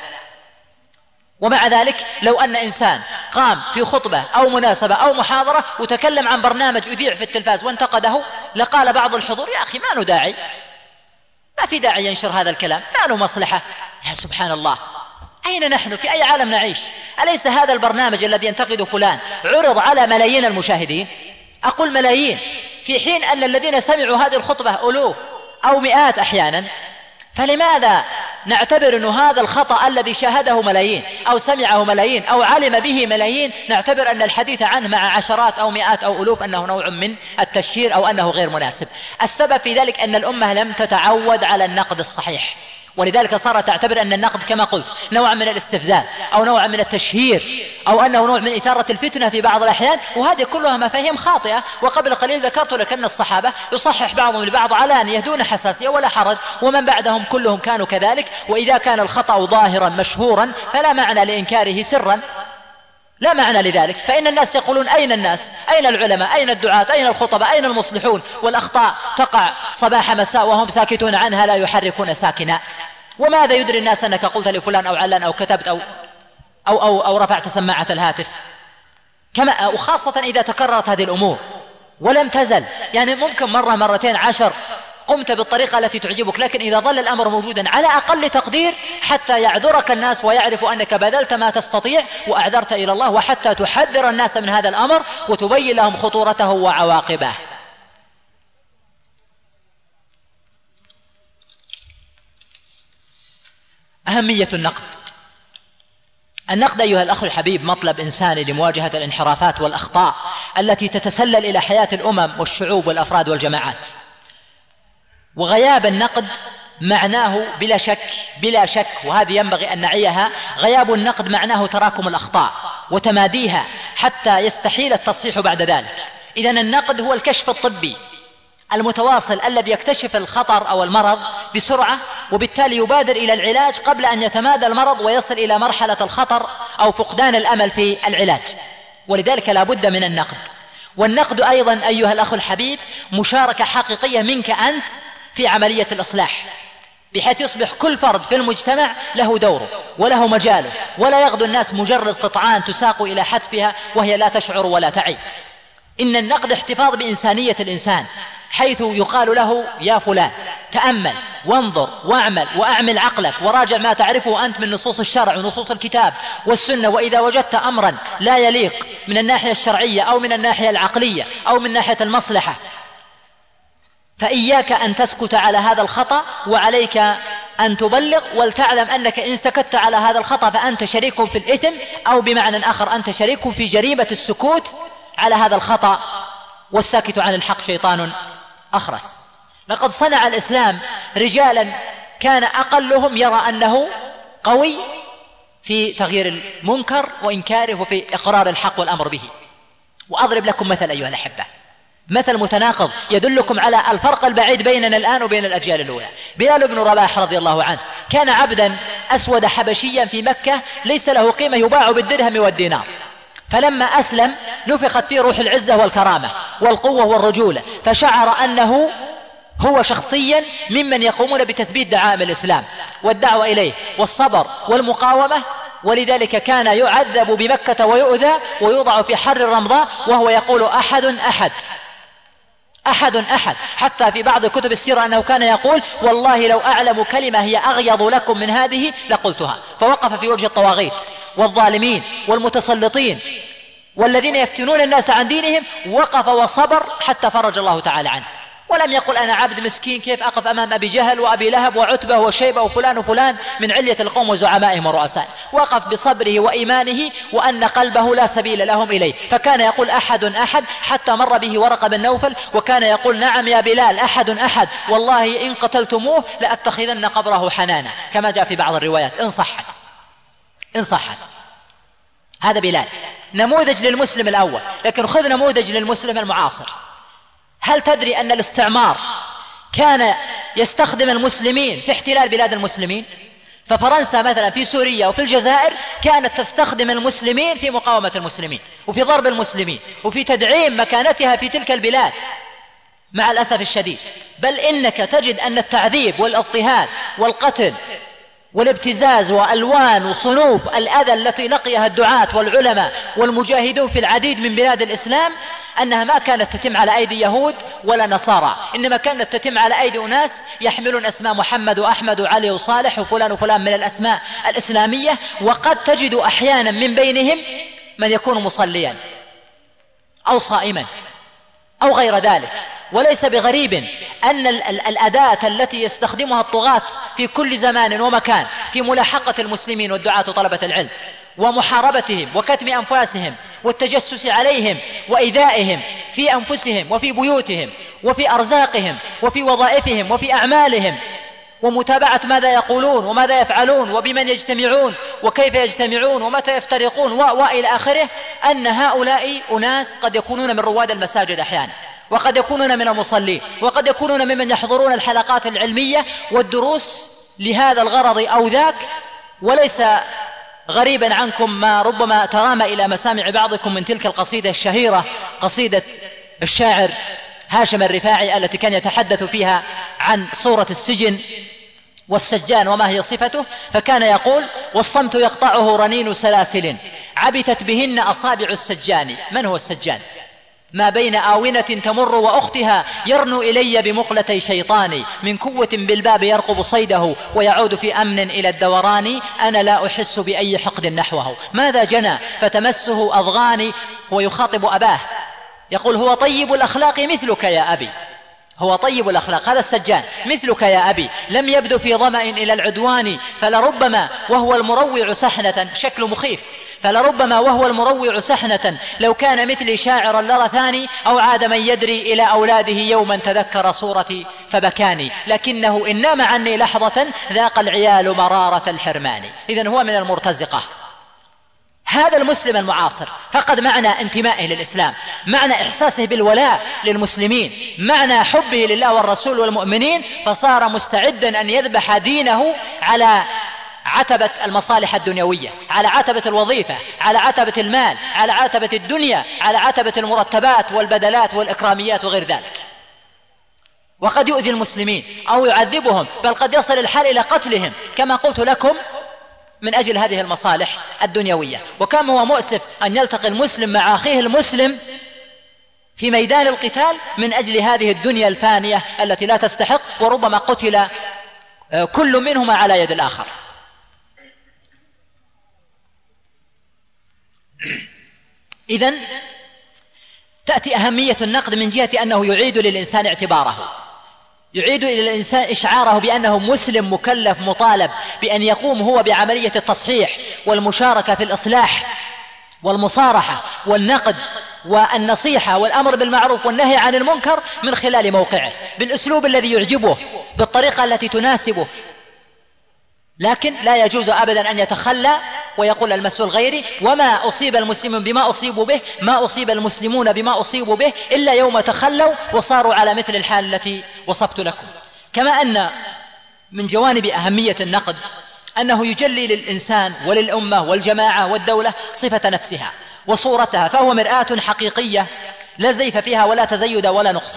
ومع ذلك لو أن إنسان قام في خطبة أو مناسبة أو محاضرة وتكلم عن برنامج يذيع في التلفاز وانتقده، لقال بعض الحضور يا أخي ما له داعي، ما في داعي ينشر هذا الكلام، ما له مصلحة. يا سبحان الله، أين نحن؟ في أي عالم نعيش؟ أليس هذا البرنامج الذي ينتقد فلان عرض على ملايين المشاهدين؟ أقول ملايين، في حين أن الذين سمعوا هذه الخطبة ألوف أو مئات أحيانا. فلماذا نعتبر أن هذا الخطأ الذي شاهده ملايين أو سمعه ملايين أو علم به ملايين، نعتبر أن الحديث عنه مع عشرات أو مئات أو ألوف أنه نوع من التشهير أو أنه غير مناسب؟ السبب في ذلك أن الأمة لم تتعود على النقد الصحيح، ولذلك صارت تعتبر أن النقد كما قلت نوع من الاستفزاز أو نوع من التشهير أو أنه نوع من إثارة الفتنة في بعض الأحيان، وهذه كلها مفاهيم خاطئة. وقبل قليل ذكرت لك أن الصحابة يصحح بعضهم لبعض علانية دون حساسية ولا حرج، ومن بعدهم كلهم كانوا كذلك. وإذا كان الخطأ ظاهرا مشهورا فلا معنى لإنكاره سرا، لا معنى لذلك، فإن الناس يقولون أين الناس؟ أين العلماء؟ أين الدعاة؟ أين الخطباء؟ أين المصلحون؟ والأخطاء تقع صباح مساء وهم ساكتون عنها لا يحركون ساكنا. وماذا يدري الناس أنك قلت لفلان أو علان أو كتبت أو أو أو, أو رفعت سماعة الهاتف؟ كما وخاصة إذا تكررت هذه الأمور ولم تزل، يعني ممكن مرة مرتين عشر قمت بالطريقة التي تعجبك، لكن إذا ظل الأمر موجودا على أقل تقدير حتى يعذرك الناس ويعرفوا أنك بذلت ما تستطيع وأعذرت إلى الله، وحتى تحذر الناس من هذا الأمر وتبين لهم خطورته وعواقبه. أهمية النقد. النقد أيها الأخ الحبيب مطلب إنساني لمواجهة الانحرافات والأخطاء التي تتسلل إلى حياة الأمم والشعوب والأفراد والجماعات. وغياب النقد معناه بلا شك بلا شك وهذه ينبغي أن نعيها، غياب النقد معناه تراكم الأخطاء وتماديها حتى يستحيل التصحيح بعد ذلك. إذن النقد هو الكشف الطبي المتواصل الذي يكتشف الخطر أو المرض بسرعة، وبالتالي يبادر إلى العلاج قبل أن يتمادى المرض ويصل إلى مرحلة الخطر أو فقدان الأمل في العلاج. ولذلك لا بد من النقد. والنقد أيضا أيها الأخ الحبيب مشاركة حقيقية منك أنت في عملية الإصلاح، بحيث يصبح كل فرد في المجتمع له دوره وله مجاله، ولا يغدو الناس مجرد قطعان تساق إلى حتفها وهي لا تشعر ولا تعي. إن النقد احتفاظ بإنسانية الإنسان، حيث يقال له يا فلان تأمل وانظر واعمل وأعمل عقلك وراجع ما تعرفه أنت من نصوص الشرع ونصوص الكتاب والسنة، وإذا وجدت أمرا لا يليق من الناحية الشرعية أو من الناحية العقلية أو من ناحية المصلحة فإياك أن تسكت على هذا الخطأ، وعليك أن تبلغ، ولتعلم أنك إن سكت على هذا الخطأ فأنت شريك في الإثم، أو بمعنى آخر أنت شريك في جريمة السكوت على هذا الخطأ، والساكت عن الحق شيطان أخرس. لقد صنع الإسلام رجالا كان أقلهم يرى أنه قوي في تغيير المنكر وإنكاره وفي إقرار الحق والأمر به. وأضرب لكم مثل أيها الأحبة، مثل متناقض يدلكم على الفرق البعيد بيننا الآن وبين الأجيال الأولى. بلال بن رباح رضي الله عنه كان عبدا أسود حبشيا في مكة ليس له قيمة، يباع بالدرهم والدينار. فلما أسلم نفخت فيه روح العزة والكرامة والقوة والرجولة، فشعر أنه هو شخصيا ممن يقومون بتثبيت دعائم الإسلام والدعوة إليه والصبر والمقاومة، ولذلك كان يعذب بمكة ويؤذى ويوضع في حر الرمضاء وهو يقول أحد أحد أحد أحد، حتى في بعض كتب السيرة أنه كان يقول والله لو أعلم كلمة هي أغيض لكم من هذه لقلتها. فوقف في وجه الطواغيت والظالمين والمتسلطين والذين يفتنون الناس عن دينهم، وقف وصبر حتى فرج الله تعالى عنه، ولم يقل أنا عبد مسكين كيف أقف أمام أبي جهل وأبي لهب وعتبة وشيبة وفلان وفلان من علية القوم وزعمائهم ورؤسائهم. وقف بصبره وإيمانه وأن قلبه لا سبيل لهم إليه، فكان يقول أحد أحد، حتى مر به ورقة بن نوفل وكان يقول نعم يا بلال أحد أحد، والله إن قتلتموه لأتخذن قبره حنانا، كما جاء في بعض الروايات إن صحت إن صحت. هذا بلال نموذج للمسلم الأول. لكن خذ نموذج للمسلم المعاصر. هل تدري أن الاستعمار كان يستخدم المسلمين في احتلال بلاد المسلمين؟ ففرنسا مثلا في سوريا وفي الجزائر كانت تستخدم المسلمين في مقاومة المسلمين وفي ضرب المسلمين وفي تدعيم مكانتها في تلك البلاد، مع الأسف الشديد. بل إنك تجد أن التعذيب والاضطهاد والقتل والابتزاز وألوان وصنوف الأذى التي لقيها الدعاة والعلماء والمجاهدون في العديد من بلاد الإسلام أنها ما كانت تتم على أيدي يهود ولا نصارى، إنما كانت تتم على أيدي أناس يحملون أسماء محمد وأحمد وعلي وصالح وفلان وفلان من الأسماء الإسلامية، وقد تجد أحيانا من بينهم من يكون مصليا أو صائما أو غير ذلك. وليس بغريب أن الأداة التي يستخدمها الطغاة في كل زمان ومكان في ملاحقة المسلمين والدعاة وطلبة العلم ومحاربتهم وكتم أنفاسهم والتجسس عليهم وإيذائهم في أنفسهم وفي بيوتهم وفي أرزاقهم وفي وظائفهم وفي أعمالهم، ومتابعة ماذا يقولون وماذا يفعلون وبمن يجتمعون وكيف يجتمعون ومتى يفترقون وإلى آخره، أن هؤلاء أناس قد يكونون من رواد المساجد أحيانا، وقد يكونون من المصلين، وقد يكونون ممن يحضرون الحلقات العلمية والدروس لهذا الغرض أو ذاك. وليس غريبا عنكم ما ربما ترام إلى مسامع بعضكم من تلك القصيدة الشهيرة، قصيدة الشاعر هاشم الرفاعي التي كان يتحدث فيها عن صورة السجن والسجان وما هي صفته، فكان يقول والصمت يقطعه رنين سلاسل عبثت بهن أصابع السجان. من هو السجان؟ ما بين آونة تمر وأختها يرنو إلي بمقلتي شيطاني، من كوة بالباب يرقب صيده ويعود في أمن إلى الدوران، أنا لا أحس بأي حقد نحوه، ماذا جنى فتمسه أضغاني. هو يخاطب أباه يقول هو طيب الأخلاق مثلك يا أبي، هو طيب الأخلاق هذا السجان مثلك يا أبي، لم يبدو في ظمأ إلى العدوان، فلربما وهو المروع سحنة، شكل مخيف، فلربما وهو المروع سحنة لو كان مثلي شاعرا لرثاني، أو عاد من يدري إلى أولاده يوما تذكر صورتي فبكاني، لكنه إن نام عني لحظة ذاق العيال مرارة الحرمان. إذن هو من المرتزقة. هذا المسلم المعاصر فقد معنى انتمائه للإسلام، معنى إحساسه بالولاء للمسلمين، معنى حبه لله والرسول والمؤمنين، فصار مستعدا أن يذبح دينه على عتبة المصالح الدنيوية، على عتبة الوظيفة، على عتبة المال، على عتبة الدنيا، على عتبة المرتبات والبدلات والإكراميات وغير ذلك. وقد يؤذي المسلمين أو يعذبهم، بل قد يصل الحال إلى قتلهم كما قلت لكم من أجل هذه المصالح الدنيوية. وكم هو مؤسف أن يلتقي المسلم مع أخيه المسلم في ميدان القتال من أجل هذه الدنيا الفانية التي لا تستحق، وربما قتل كل منهما على يد الآخر. إذن تأتي أهمية النقد من جهة أنه يعيد للإنسان اعتباره، يعيد إلى الإنسان إشعاره بأنه مسلم مكلف مطالب بأن يقوم هو بعملية التصحيح والمشاركة في الإصلاح والمصارحة والنقد والنصيحة والأمر بالمعروف والنهي عن المنكر من خلال موقعه بالأسلوب الذي يعجبه بالطريقة التي تناسبه. لكن لا يجوز أبدا أن يتخلى ويقول المسؤول غيري، وما أصيب المسلمون بما أصيبوا به، ما أصيب المسلمون بما أصيبوا به إلا يوم تخلوا وصاروا على مثل الحال التي وصفت لكم. كما أن من جوانب أهمية النقد أنه يجلي للإنسان وللأمة والجماعة والدولة صفة نفسها وصورتها، فهو مرآة حقيقية لا زيف فيها ولا تزيد ولا نقصان،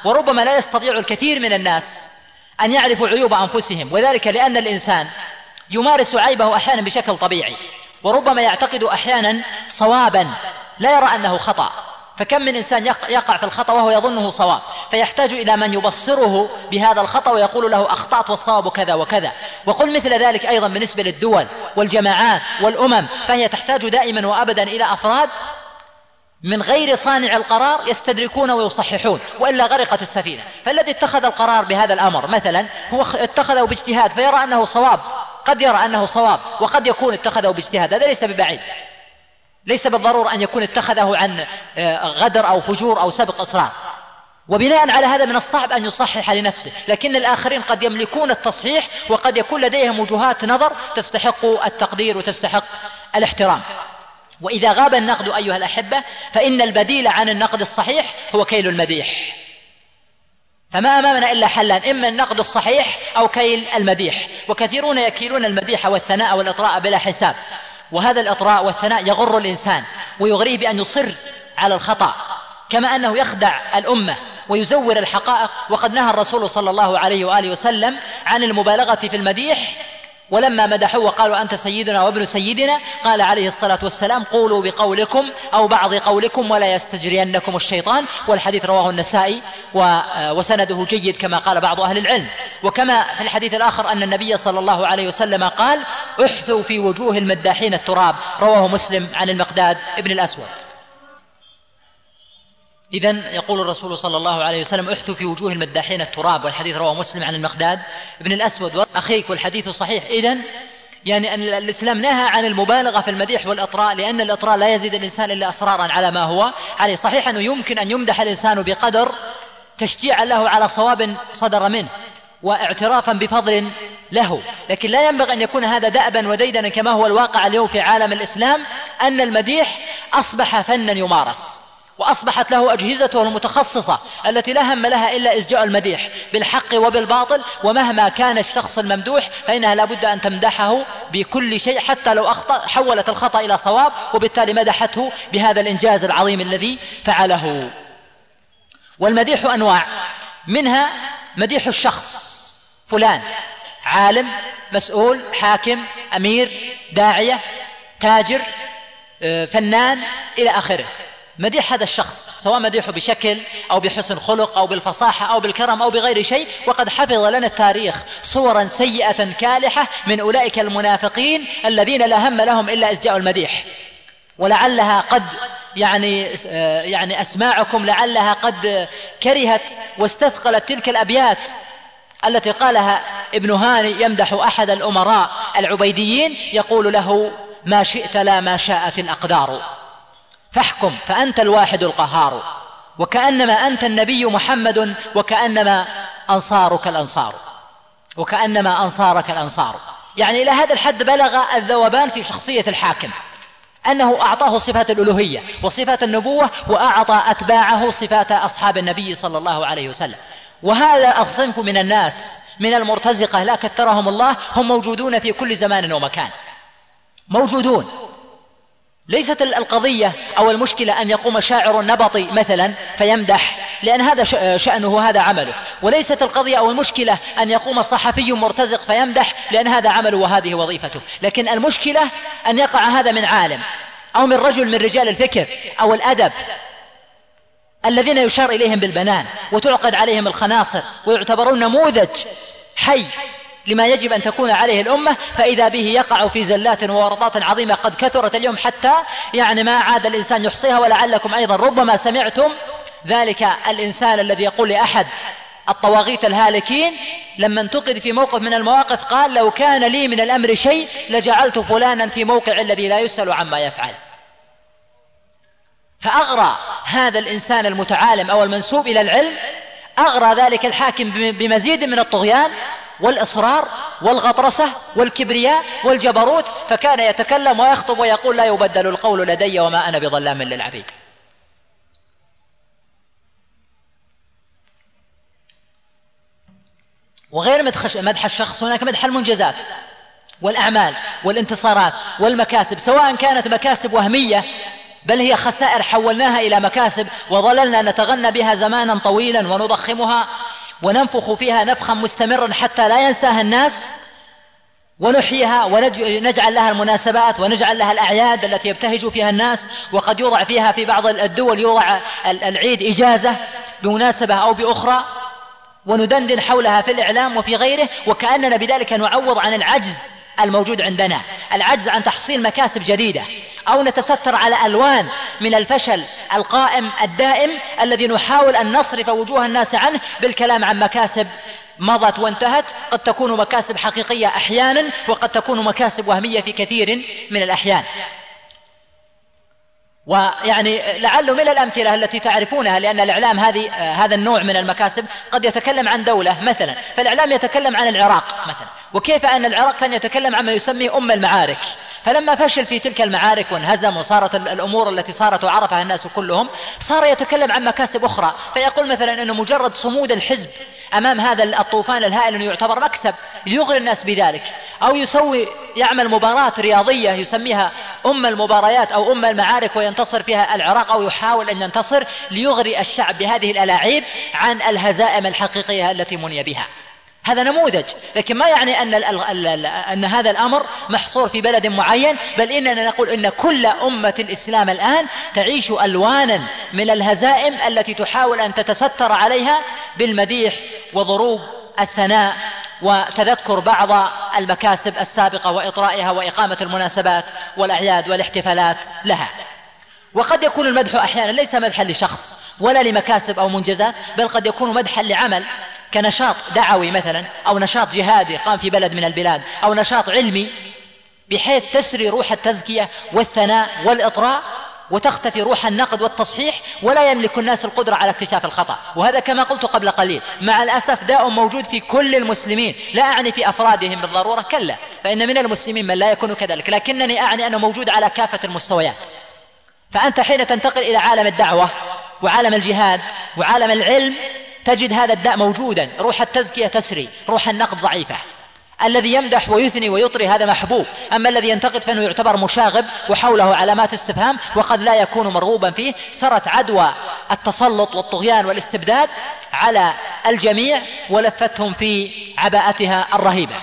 وربما لا يستطيع الكثير من الناس أن يعرفوا عيوب أنفسهم، وذلك لأن الإنسان يمارس عيبه أحيانا بشكل طبيعي، وربما يعتقد أحيانا صوابا لا يرى أنه خطأ، فكم من إنسان يقع في الخطأ وهو يظنه صواب، فيحتاج إلى من يبصره بهذا الخطأ ويقول له أخطأت والصواب كذا وكذا. وقل مثل ذلك أيضا بالنسبة للدول والجماعات والأمم، فهي تحتاج دائما وأبدا إلى أفراد من غير صانع القرار يستدركون ويصححون، وإلا غرقت السفينة. فالذي اتخذ القرار بهذا الأمر مثلا هو اتخذه باجتهاد فيرى أنه صواب، قد يرى أنه صواب وقد يكون اتخذه باجتهاد، هذا ليس ببعيد، ليس بالضرورة أن يكون اتخذه عن غدر أو فجور أو سبق إصرار. وبناء على هذا من الصعب أن يصحح لنفسه، لكن الآخرين قد يملكون التصحيح وقد يكون لديهم وجهات نظر تستحق التقدير وتستحق الاحترام. وإذا غاب النقد أيها الأحبة فإن البديل عن النقد الصحيح هو كيل المديح، فما أمامنا إلا حلان، إما النقد الصحيح أو كيل المديح. وكثيرون يكيلون المديح والثناء والإطراء بلا حساب، وهذا الإطراء والثناء يغر الإنسان ويغريه بأن يصر على الخطأ، كما أنه يخدع الأمة ويزور الحقائق. وقد نهى الرسول صلى الله عليه وآله وسلم عن المبالغة في المديح، ولما مدحوه وقالوا أنت سيدنا وابن سيدنا قال عليه الصلاة والسلام قولوا بقولكم أو بعض قولكم ولا يستجرينكم الشيطان، والحديث رواه النسائي وسنده جيد كما قال بعض أهل العلم. وكما في الحديث الآخر أن النبي صلى الله عليه وسلم قال احثوا في وجوه المداحين التراب، رواه مسلم عن المقداد ابن الأسود. إذن يقول الرسول صلى الله عليه وسلم احثوا في وجوه المداحين التراب، والحديث رواه مسلم عن المقداد ابن الأسود أخيك، والحديث صحيح. إذن يعني أن الإسلام نهى عن المبالغة في المديح والإطراء، لأن الإطراء لا يزيد الإنسان إلا أصرارا على ما هو عليه. صحيح أنه يمكن أن يمدح الإنسان بقدر تشجيعا له على صواب صدر منه واعترافا بفضل له، لكن لا ينبغي أن يكون هذا دأبا وديدنا كما هو الواقع اليوم في عالم الإسلام، أن المديح أصبح فنا يمارس، وأصبحت له أجهزته المتخصصة التي لا هم لها إلا إسجاء المديح بالحق وبالباطل. ومهما كان الشخص الممدوح فإنها لابد أن تمدحه بكل شيء، حتى لو أخطأ حولت الخطأ إلى صواب، وبالتالي مدحته بهذا الإنجاز العظيم الذي فعله. والمديح أنواع، منها مديح الشخص، فلان عالم، مسؤول، حاكم، أمير، داعية، تاجر، فنان إلى آخره. مديح هذا الشخص، سواء مديحه بشكل أو بحسن خلق أو بالفصاحة أو بالكرم أو بغير شيء. وقد حفظ لنا التاريخ صورا سيئة كالحة من أولئك المنافقين الذين لا هم لهم إلا إسجاء المديح. ولعلها قد يعني يعني أسماعكم لعلها قد كرهت واستثقلت تلك الأبيات التي قالها ابن هاني يمدح أحد الأمراء العبيديين، يقول له ما شئت لا ما شاءت الأقدار، فاحكم فأنت الواحد القهار، وكأنما أنت النبي محمد، وكأنما أنصارك الأنصار، وكأنما أنصارك الأنصار. يعني إلى هذا الحد بلغ الذوبان في شخصية الحاكم، أنه أعطاه صفات الألوهية وصفات النبوة، وأعطى أتباعه صفات أصحاب النبي صلى الله عليه وسلم. وهذا الصنف من الناس من المرتزقة لا كثرهم الله، هم موجودون في كل زمان ومكان، موجودون. ليست القضية أو المشكلة أن يقوم شاعر نبطي مثلا فيمدح، لأن هذا شأنه هذا عمله، وليست القضية أو المشكلة أن يقوم صحفي مرتزق فيمدح، لأن هذا عمله وهذه وظيفته. لكن المشكلة أن يقع هذا من عالم أو من رجل من رجال الفكر أو الأدب الذين يشار إليهم بالبنان وتعقد عليهم الخناصر ويعتبرون نموذج حي لما يجب أن تكون عليه الأمة، فإذا به يقع في زلات وورطات عظيمة قد كثرت اليوم حتى يعني ما عاد الإنسان يحصيها. ولعلكم أيضا ربما سمعتم ذلك الإنسان الذي يقول لأحد الطواغيت الهالكين لما انتقد في موقف من المواقف قال لو كان لي من الأمر شيء لجعلت فلانا في موقع الذي لا يسأل عما يفعل. فأغرى هذا الإنسان المتعالم أو المنسوب إلى العلم، أغرى ذلك الحاكم بمزيد من الطغيان والإصرار والغطرسة والكبرياء والجبروت، فكان يتكلم ويخطب ويقول لا يبدل القول لدي وما أنا بظلام للعبيد. وغير مدح الشخص هناك مدح المنجزات والأعمال والانتصارات والمكاسب، سواء كانت مكاسب وهمية بل هي خسائر حولناها إلى مكاسب وظللنا نتغنى بها زمانا طويلا ونضخمها وننفخ فيها نفخا مستمرا حتى لا ينساها الناس، ونحييها ونجعل لها المناسبات ونجعل لها الأعياد التي يبتهج فيها الناس، وقد يوضع فيها في بعض الدول يوضع العيد إجازة بمناسبة أو بأخرى، وندندن حولها في الإعلام وفي غيره، وكأننا بذلك نعوض عن العجز الموجود عندنا، العجز عن تحصيل مكاسب جديدة، أو نتستر على ألوان من الفشل القائم الدائم الذي نحاول أن نصرف وجوه الناس عنه بالكلام عن مكاسب مضت وانتهت، قد تكون مكاسب حقيقية أحيانا، وقد تكون مكاسب وهمية في كثير من الأحيان. ويعني لعل من الأمثلة التي تعرفونها، لأن الإعلام هذه هذا النوع من المكاسب قد يتكلم عن دولة مثلا، فالإعلام يتكلم عن العراق مثلا، وكيف أن العراق كان يتكلم عما يسميه أم المعارك، فلما فشل في تلك المعارك وانهزم وصارت الأمور التي صارت وعرفها الناس كلهم، صار يتكلم عن مكاسب أخرى، فيقول مثلا أنه مجرد صمود الحزب أمام هذا الطوفان الهائل أنه يعتبر مكسب ليغري الناس بذلك، أو يسوي يعمل مباراة رياضية يسميها أم المباريات أو أم المعارك وينتصر فيها العراق، أو يحاول أن ينتصر ليغري الشعب بهذه الألاعيب عن الهزائم الحقيقية التي مني بها. هذا نموذج، لكن ما يعني أن, أن هذا الأمر محصور في بلد معين، بل إننا نقول إن كل أمة الإسلام الآن تعيش ألوانا من الهزائم التي تحاول أن تتستر عليها بالمديح وضروب الثناء وتذكر بعض المكاسب السابقة وإطرائها وإقامة المناسبات والأعياد والاحتفالات لها. وقد يكون المدح أحيانا ليس مدحا لشخص ولا لمكاسب أو منجزات، بل قد يكون مدحا لعمل كنشاط دعوي مثلا، أو نشاط جهادي قام في بلد من البلاد، أو نشاط علمي، بحيث تسري روح التزكية والثناء والإطراء وتختفي روح النقد والتصحيح، ولا يملك الناس القدرة على اكتشاف الخطأ. وهذا كما قلت قبل قليل مع الأسف داء موجود في كل المسلمين، لا أعني في أفرادهم بالضرورة، كلا، فإن من المسلمين من لا يكون كذلك، لكنني أعني أنه موجود على كافة المستويات. فأنت حين تنتقل إلى عالم الدعوة وعالم الجهاد وعالم العلم تجد هذا الداء موجودا، روح التزكية تسري، روح النقد ضعيفة. الذي يمدح ويثني ويطري هذا محبوب، أما الذي ينتقد فإنه يعتبر مشاغب وحوله علامات استفهام وقد لا يكون مرغوبا فيه. سرت عدوى التسلط والطغيان والاستبداد على الجميع ولفتهم في عباءتها الرهيبة.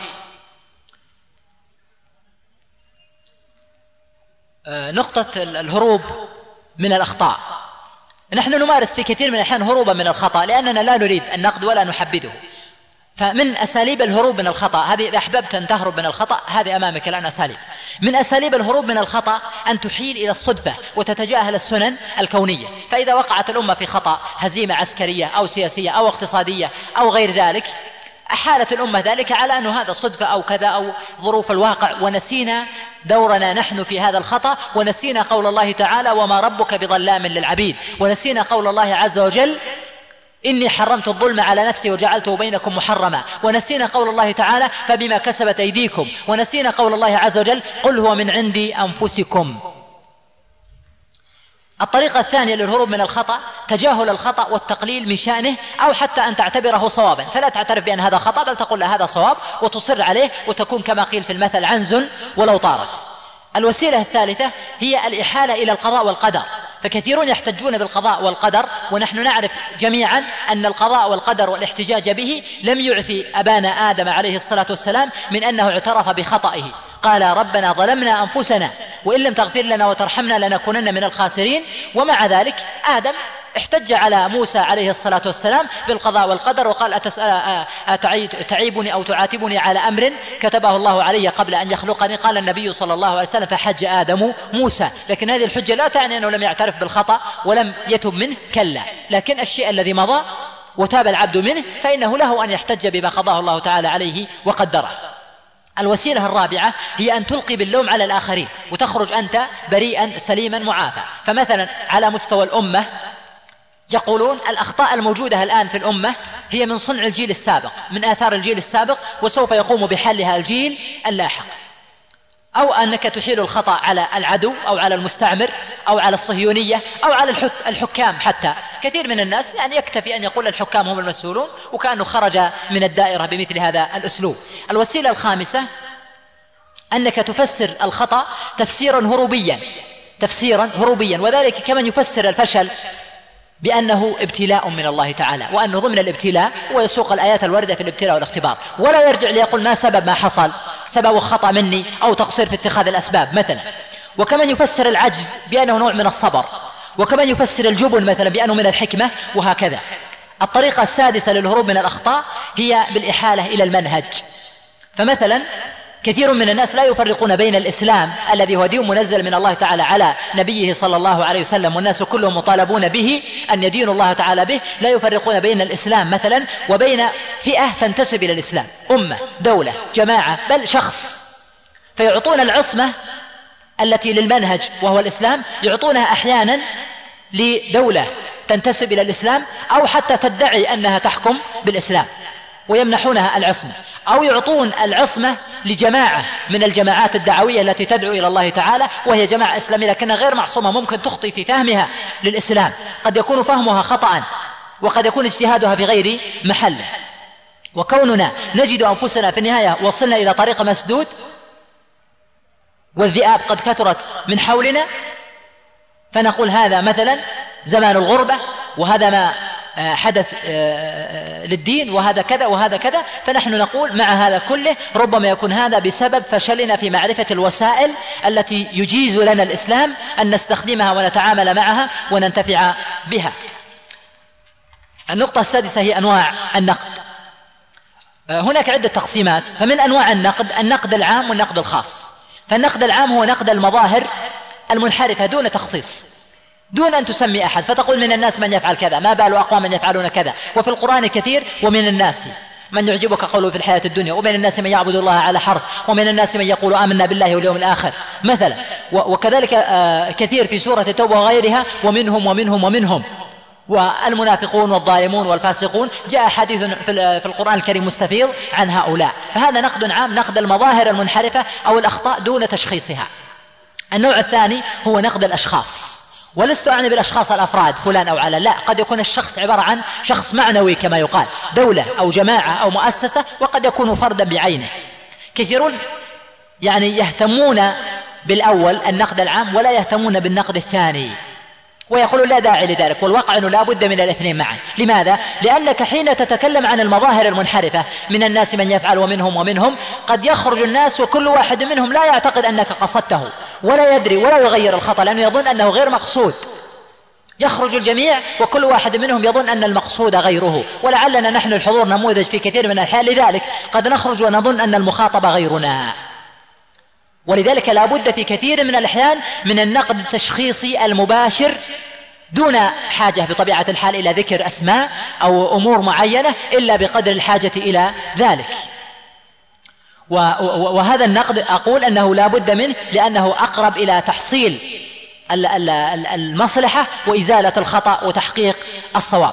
نقطة الهروب من الأخطاء، نحن نمارس في كثير من الأحيان هروبا من الخطأ لأننا لا نريد النقد ولا نحبذه. فمن أساليب الهروب من الخطأ هذه، إذا أحببت أن تهرب من الخطأ هذه أمامك الآن أساليب. من أساليب الهروب من الخطأ أن تحيل إلى الصدفة وتتجاهل السنن الكونية. فإذا وقعت الأمة في خطأ، هزيمة عسكرية أو سياسية أو اقتصادية أو غير ذلك، أحالت الأمة ذلك على أنه هذا صدفة أو كذا أو ظروف الواقع، ونسينا دورنا نحن في هذا الخطأ، ونسينا قول الله تعالى وما ربك بظلام للعبيد، ونسينا قول الله عز وجل إني حرمت الظلم على نفسي وجعلته بينكم محرما، ونسينا قول الله تعالى فبما كسبت أيديكم، ونسينا قول الله عز وجل قل هو من عند أنفسكم. الطريقة الثانية للهروب من الخطأ تجاهل الخطأ والتقليل من شأنه، أو حتى أن تعتبره صوابا، فلا تعترف بأن هذا خطأ بل تقول له هذا صواب وتصر عليه، وتكون كما قيل في المثل عنز ولو طارت. الوسيلة الثالثة هي الإحالة إلى القضاء والقدر، فكثيرون يحتجون بالقضاء والقدر، ونحن نعرف جميعا أن القضاء والقدر والاحتجاج به لم يعفي أبانا آدم عليه الصلاة والسلام من أنه اعترف بخطئه، قال ربنا ظلمنا أنفسنا وإن لم تغفر لنا وترحمنا لنكونن من الخاسرين. ومع ذلك آدم احتج على موسى عليه الصلاة والسلام بالقضاء والقدر وقال أتعيبني أو تعاتبني على أمر كتبه الله علي قبل أن يخلقني؟ قال النبي صلى الله عليه وسلم فحج آدم موسى. لكن هذه الحجة لا تعني أنه لم يعترف بالخطأ ولم يتب منه، كلا، لكن الشيء الذي مضى وتاب العبد منه فإنه له أن يحتج بما قضاه الله تعالى عليه وقدره. الوسيلة الرابعة هي أن تلقي باللوم على الآخرين وتخرج أنت بريئا سليما معافى. فمثلا على مستوى الأمة يقولون الأخطاء الموجودة الآن في الأمة هي من صنع الجيل السابق، من آثار الجيل السابق، وسوف يقوم بحلها الجيل اللاحق. أو أنك تحيل الخطأ على العدو أو على المستعمر أو على الصهيونية أو على الحكام. حتى كثير من الناس يعني يكتفي أن يقول الحكام هم المسؤولون وكأنه خرج من الدائرة بمثل هذا الأسلوب. الوسيلة الخامسة أنك تفسر الخطأ تفسيرا هروبيا، تفسيرا هروبيا، وذلك كمن يفسر الفشل بأنه ابتلاء من الله تعالى، وأنه ضمن الابتلاء ويسوق الآيات الواردة في الابتلاء والاختبار، ولا يرجع ليقول ما سبب ما حصل، سبب خطأ مني أو تقصير في اتخاذ الأسباب مثلا. وكمن يفسر العجز بأنه نوع من الصبر، وكمن يفسر الجبن مثلا بأنه من الحكمة، وهكذا. الطريقة السادسة للهروب من الأخطاء هي بالإحالة إلى المنهج. فمثلا كثير من الناس لا يفرقون بين الإسلام الذي هو دين منزل من الله تعالى على نبيه صلى الله عليه وسلم، والناس كلهم مطالبون به أن يدينوا الله تعالى به، لا يفرقون بين الإسلام مثلا وبين فئة تنتسب إلى الإسلام، أمة، دولة، جماعة، بل شخص، فيعطون العصمة التي للمنهج وهو الإسلام يعطونها أحيانا لدولة تنتسب إلى الإسلام أو حتى تدعي أنها تحكم بالإسلام ويمنحونها العصمة، أو يعطون العصمة لجماعة من الجماعات الدعوية التي تدعو إلى الله تعالى وهي جماعة إسلامية لكنها غير معصومة، ممكن تخطئ في فهمها للإسلام، قد يكون فهمها خطأ وقد يكون اجتهادها في غير محله. وكوننا نجد أنفسنا في النهاية وصلنا إلى طريق مسدود والذئاب قد كثرت من حولنا، فنقول هذا مثلا زمان الغربة، وهذا ما حدث للدين، وهذا كذا وهذا كذا، فنحن نقول مع هذا كله ربما يكون هذا بسبب فشلنا في معرفة الوسائل التي يجيز لنا الإسلام أن نستخدمها ونتعامل معها وننتفع بها. النقطة السادسة هي أنواع النقد. هناك عدة تقسيمات، فمن أنواع النقد النقد العام والنقد الخاص. فالنقد العام هو نقد المظاهر المنحرفة دون تخصيص، دون أن تسمي أحد، فتقول من الناس من يفعل كذا، ما بال أقوام من يفعلون كذا. وفي القرآن كثير ومن الناس من يعجبك قوله في الحياة الدنيا، ومن الناس من يعبد الله على حرف، ومن الناس من يقول آمنا بالله واليوم الآخر مثلا. وكذلك كثير في سورة التوبة وغيرها ومنهم ومنهم ومنهم، والمنافقون والظالمون والفاسقون، جاء حديث في القرآن الكريم مستفيض عن هؤلاء. فهذا نقد عام، نقد المظاهر المنحرفة أو الأخطاء دون تشخيصها. النوع الثاني هو نقد الأشخاص، ولست أعني بالأشخاص الأفراد فلان أو علان، لا، قد يكون الشخص عبارة عن شخص معنوي كما يقال، دولة أو جماعة أو مؤسسة، وقد يكون فردا بعينه. كثيرون يعني يهتمون بالأول النقد العام ولا يهتمون بالنقد الثاني، ويقولون لا داعي لذلك، والواقع أنه لا بد من الاثنين معا. لماذا؟ لأنك حين تتكلم عن المظاهر المنحرفة من الناس من يفعل ومنهم ومنهم، قد يخرج الناس وكل واحد منهم لا يعتقد أنك قصدته ولا يدري ولا يغير الخطأ لأنه يظن أنه غير مقصود. يخرج الجميع وكل واحد منهم يظن أن المقصود غيره، ولعلنا نحن الحضور نموذج في كثير من الأحيان، لذلك قد نخرج ونظن أن المخاطب غيرنا. ولذلك لا بد في كثير من الأحيان من النقد التشخيصي المباشر دون حاجة بطبيعة الحال إلى ذكر أسماء أو أمور معينة إلا بقدر الحاجة إلى ذلك. وهذا النقد أقول أنه لا بد منه لأنه أقرب إلى تحصيل المصلحة وإزالة الخطأ وتحقيق الصواب.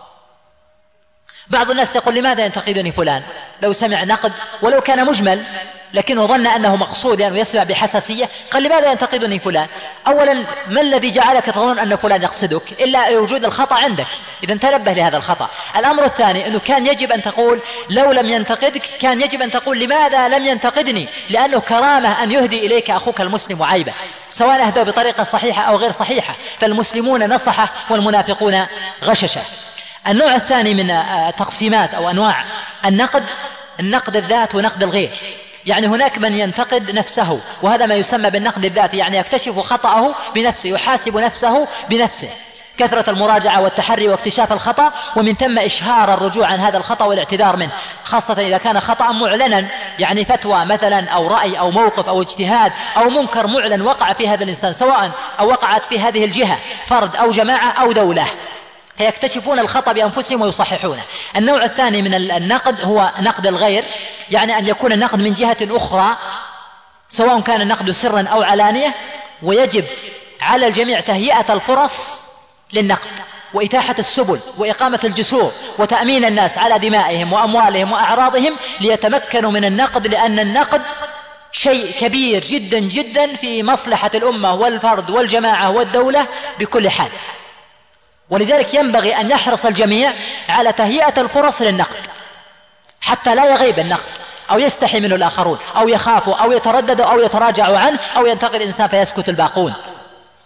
بعض الناس يقول لماذا ينتقدني فلان؟ لو سمع نقد ولو كان مجمل لكنه ظن أنه مقصود يعني يسمع بحساسية، قال لماذا ينتقدني فلان؟ أولا ما الذي جعلك تظن أن فلان يقصدك إلا وجود الخطأ عندك؟ إذا تنبه لهذا الخطأ. الأمر الثاني أنه كان يجب أن تقول لو لم ينتقدك كان يجب أن تقول لماذا لم ينتقدني، لأنه كرامة أن يهدي إليك أخوك المسلم عيبة سواء أهدى بطريقة صحيحة أو غير صحيحة، فالمسلمون نصحة والمنافقون غششة. النوع الثاني من تقسيمات أو أنواع النقد النقد الذات ونقد الغير. يعني هناك من ينتقد نفسه، وهذا ما يسمى بالنقد الذاتي، يعني يكتشف خطأه بنفسه، يحاسب نفسه بنفسه، كثرة المراجعة والتحري واكتشاف الخطأ، ومن ثم إشهار الرجوع عن هذا الخطأ والاعتذار منه، خاصة إذا كان خطأ معلنا، يعني فتوى مثلا أو رأي أو موقف أو اجتهاد أو منكر معلن وقع في هذا الإنسان، سواء أو وقعت في هذه الجهة فرد أو جماعة أو دولة، فيكتشفون الخطأ بأنفسهم ويصححونه. النوع الثاني من النقد هو نقد الغير، يعني أن يكون النقد من جهة أخرى سواء كان النقد سرا أو علانية، ويجب على الجميع تهيئة الفرص للنقد وإتاحة السبل وإقامة الجسور وتأمين الناس على دمائهم وأموالهم وأعراضهم ليتمكنوا من النقد، لأن النقد شيء كبير جدا جدا في مصلحة الأمة والفرد والجماعة والدولة بكل حال. ولذلك ينبغي أن يحرص الجميع على تهيئة الفرص للنقد حتى لا يغيب النقد أو يستحي منه الآخرون أو يخافوا أو يترددوا أو يتراجعوا عنه أو ينتقد الإنسان فيسكت الباقون.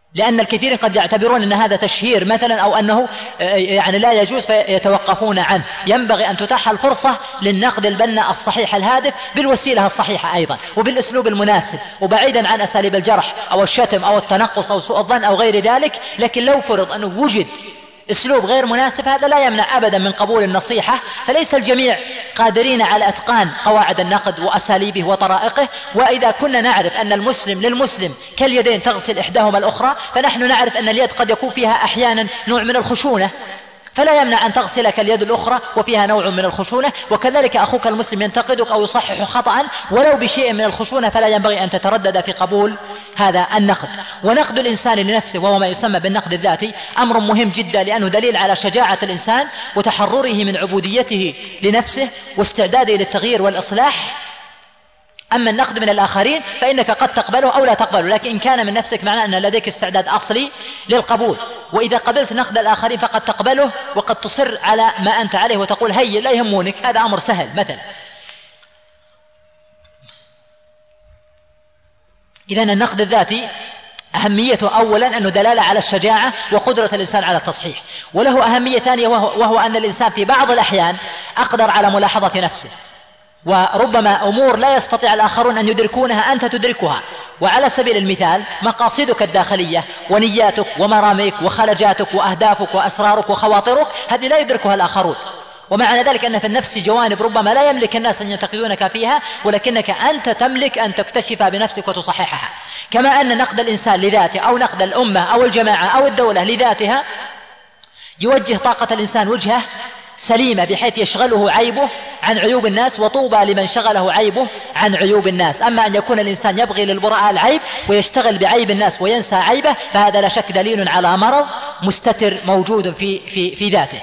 لأن الكثير قد يعتبرون أن هذا تشهير مثلا أو أنه يعني لا يجوز فيتوقفون عنه. ينبغي أن تتاح الفرصة للنقد البناء الصحيح الهادف بالوسيلة الصحيحة أيضا وبالأسلوب المناسب وبعيدا عن أساليب الجرح أو الشتم أو التنقص أو سوء الظن أو غير ذلك. لكن لو فرض أنه وجد أسلوب غير مناسب هذا لا يمنع أبدا من قبول النصيحة، فليس الجميع قادرين على إتقان قواعد النقد وأساليبه وطرائقه. وإذا كنا نعرف أن المسلم للمسلم كاليدين تغسل إحداهما الأخرى، فنحن نعرف أن اليد قد يكون فيها أحيانا نوع من الخشونة، فلا يمنع أن تغسلك اليد الأخرى وفيها نوع من الخشونة. وكذلك أخوك المسلم ينتقدك أو يصحح خطأ ولو بشيء من الخشونة، فلا ينبغي أن تتردد في قبول هذا النقد. ونقد الإنسان لنفسه وهو ما يسمى بالنقد الذاتي أمر مهم جدا، لأنه دليل على شجاعة الإنسان وتحرره من عبوديته لنفسه واستعداده للتغيير والإصلاح. أما النقد من الآخرين فإنك قد تقبله أو لا تقبله، لكن إن كان من نفسك معناه أن لديك استعداد أصلي للقبول. وإذا قبلت نقد الآخرين فقد تقبله وقد تصر على ما أنت عليه وتقول هيا لا يهمونك، هذا أمر سهل مثلا. إذن النقد الذاتي أهميته أولا أنه دلالة على الشجاعة وقدرة الإنسان على التصحيح، وله أهمية ثانية وهو, وهو أن الإنسان في بعض الأحيان أقدر على ملاحظة نفسه، وربما أمور لا يستطيع الآخرون أن يدركونها أنت تدركها. وعلى سبيل المثال مقاصدك الداخلية ونياتك ومراميك وخلجاتك وأهدافك وأسرارك وخواطرك هذه لا يدركها الآخرون، ومعنى ذلك أن في النفس جوانب ربما لا يملك الناس أن ينتقدونك فيها، ولكنك أنت تملك أن تكتشفها بنفسك وتصححها. كما أن نقد الإنسان لذاته أو نقد الأمة أو الجماعة أو الدولة لذاتها يوجه طاقة الإنسان وجهة سليمة بحيث يشغله عيبه عن عيوب الناس، وطوبى لمن شغله عيبه عن عيوب الناس. أما أن يكون الإنسان يبغي للبراء العيب ويشتغل بعيب الناس وينسى عيبه، فهذا لا شك دليل على مرض مستتر موجود في, في, في ذاته.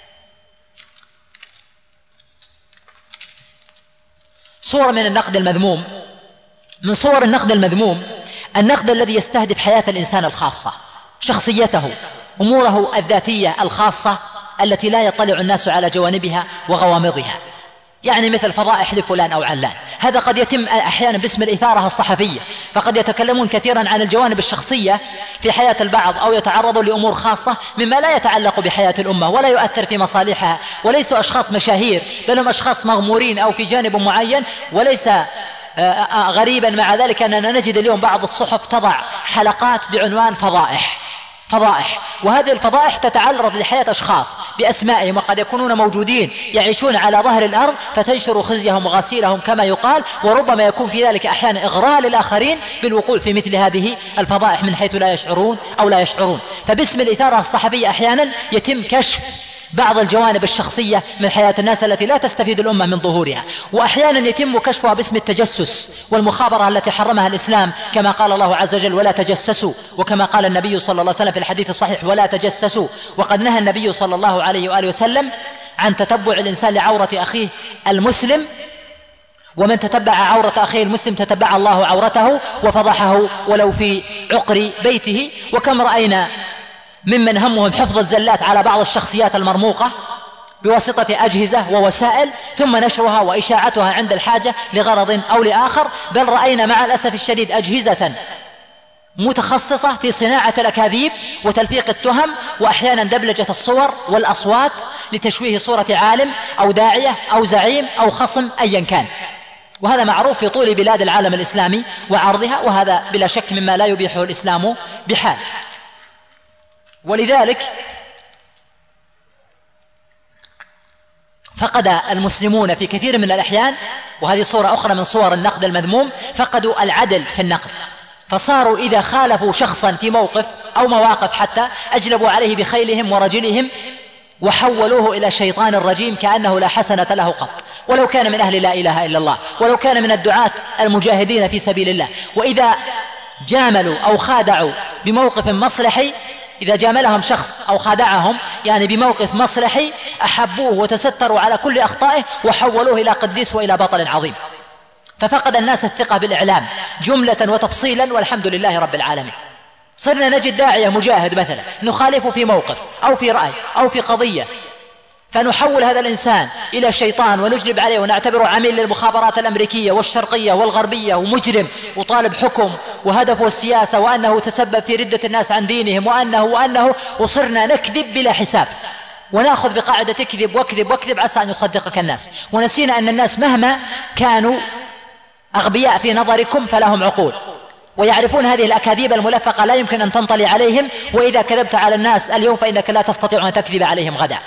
صورة من النقد المذموم، من صور النقد المذموم النقد الذي يستهدف حياة الإنسان الخاصة، شخصيته، أموره الذاتية الخاصة التي لا يطلع الناس على جوانبها وغوامضها، يعني مثل فضائح لفلان أو علان. هذا قد يتم أحيانا باسم الإثارة الصحفية، فقد يتكلمون كثيرا عن الجوانب الشخصية في حياة البعض أو يتعرضوا لأمور خاصة مما لا يتعلق بحياة الأمة ولا يؤثر في مصالحها، وليسوا أشخاص مشاهير بل هم أشخاص مغمورين أو في جانب معين. وليس غريبا مع ذلك أننا نجد اليوم بعض الصحف تضع حلقات بعنوان فضائح فضائح وهذه الفضائح تتعرض لحياة أشخاص بأسمائهم وقد يكونون موجودين يعيشون على ظهر الأرض، فتنشر خزيهم وغسيلهم كما يقال، وربما يكون في ذلك أحيانا إغراء للآخرين بالوقوع في مثل هذه الفضائح من حيث لا يشعرون أو لا يشعرون. فباسم الإثارة الصحفية أحيانا يتم كشف بعض الجوانب الشخصية من حياة الناس التي لا تستفيد الأمة من ظهورها، وأحيانا يتم كشفها باسم التجسس والمخابرة التي حرمها الإسلام، كما قال الله عز وجل ولا تجسسوا، وكما قال النبي صلى الله عليه وسلم في الحديث الصحيح ولا تجسسوا. وقد نهى النبي صلى الله عليه وآله وسلم عن تتبع الإنسان لعورة أخيه المسلم، ومن تتبع عورة أخيه المسلم تتبع الله عورته وفضحه ولو في عقر بيته. وكم رأينا ممن همهم حفظ الزلات على بعض الشخصيات المرموقة بواسطة أجهزة ووسائل ثم نشرها وإشاعتها عند الحاجة لغرض أو لآخر، بل رأينا مع الأسف الشديد أجهزة متخصصة في صناعة الأكاذيب وتلفيق التهم وأحيانا دبلجة الصور والأصوات لتشويه صورة عالم أو داعية أو زعيم أو خصم أيا كان، وهذا معروف في طول بلاد العالم الإسلامي وعرضها، وهذا بلا شك مما لا يبيحه الإسلام بحال. ولذلك فقد المسلمون في كثير من الأحيان، وهذه صورة أخرى من صور النقد المذموم، فقدوا العدل في النقد، فصاروا إذا خالفوا شخصا في موقف أو مواقف حتى أجلبوا عليه بخيلهم ورجلهم وحولوه إلى شيطان الرجيم كأنه لا حسنة له قط، ولو كان من أهل لا إله إلا الله، ولو كان من الدعاة المجاهدين في سبيل الله. وإذا جاملوا أو خادعوا بموقف مصلحي، إذا جاملهم شخص أو خادعهم يعني بموقف مصلحي، أحبوه وتستروا على كل أخطائه وحولوه إلى قديس وإلى بطل عظيم. ففقد الناس الثقة بالإعلام جملة وتفصيلا، والحمد لله رب العالمين. صرنا نجد داعية مجاهد مثلا نخالفه في موقف أو في رأي أو في قضية فنحول هذا الإنسان إلى شيطان ونجلب عليه ونعتبره عميل للمخابرات الأمريكية والشرقية والغربية ومجرم وطالب حكم وهدفه السياسة، وأنه تسبب في ردة الناس عن دينهم، وأنه وأنه وصرنا نكذب بلا حساب ونأخذ بقاعدة تكذب واكذب واكذب عسى أن يصدقك الناس، ونسينا أن الناس مهما كانوا أغبياء في نظركم فلهم عقول ويعرفون هذه الأكاذيب الملفقة لا يمكن أن تنطلي عليهم، وإذا كذبت على الناس اليوم فإنك لا تستطيع أن تكذب عليهم غدا.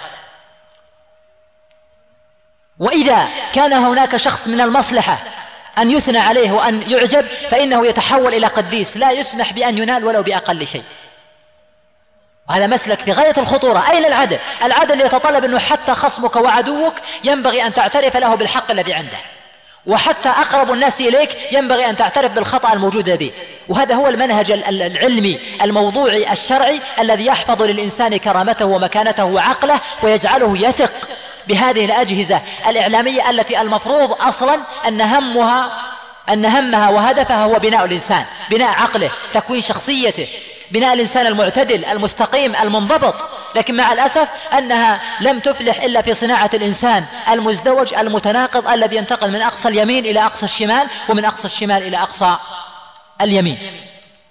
وإذا كان هناك شخص من المصلحة أن يثنى عليه وأن يعجب فإنه يتحول إلى قديس لا يسمح بأن ينال ولو بأقل شيء. وهذا مسلك في غاية الخطورة. أين العدل؟ العدل يتطلب أنه حتى خصمك وعدوك ينبغي أن تعترف له بالحق الذي عنده، وحتى أقرب الناس إليك ينبغي أن تعترف بالخطأ الموجود به. وهذا هو المنهج العلمي الموضوعي الشرعي الذي يحفظ للإنسان كرامته ومكانته وعقله، ويجعله يثق بهذه الأجهزة الإعلامية التي المفروض أصلا أن همها أن همها وهدفها هو بناء الإنسان، بناء عقله، تكوين شخصيته، بناء الإنسان المعتدل المستقيم المنضبط. لكن مع الأسف أنها لم تفلح إلا في صناعة الإنسان المزدوج المتناقض الذي ينتقل من أقصى اليمين إلى أقصى الشمال، ومن أقصى الشمال إلى أقصى اليمين.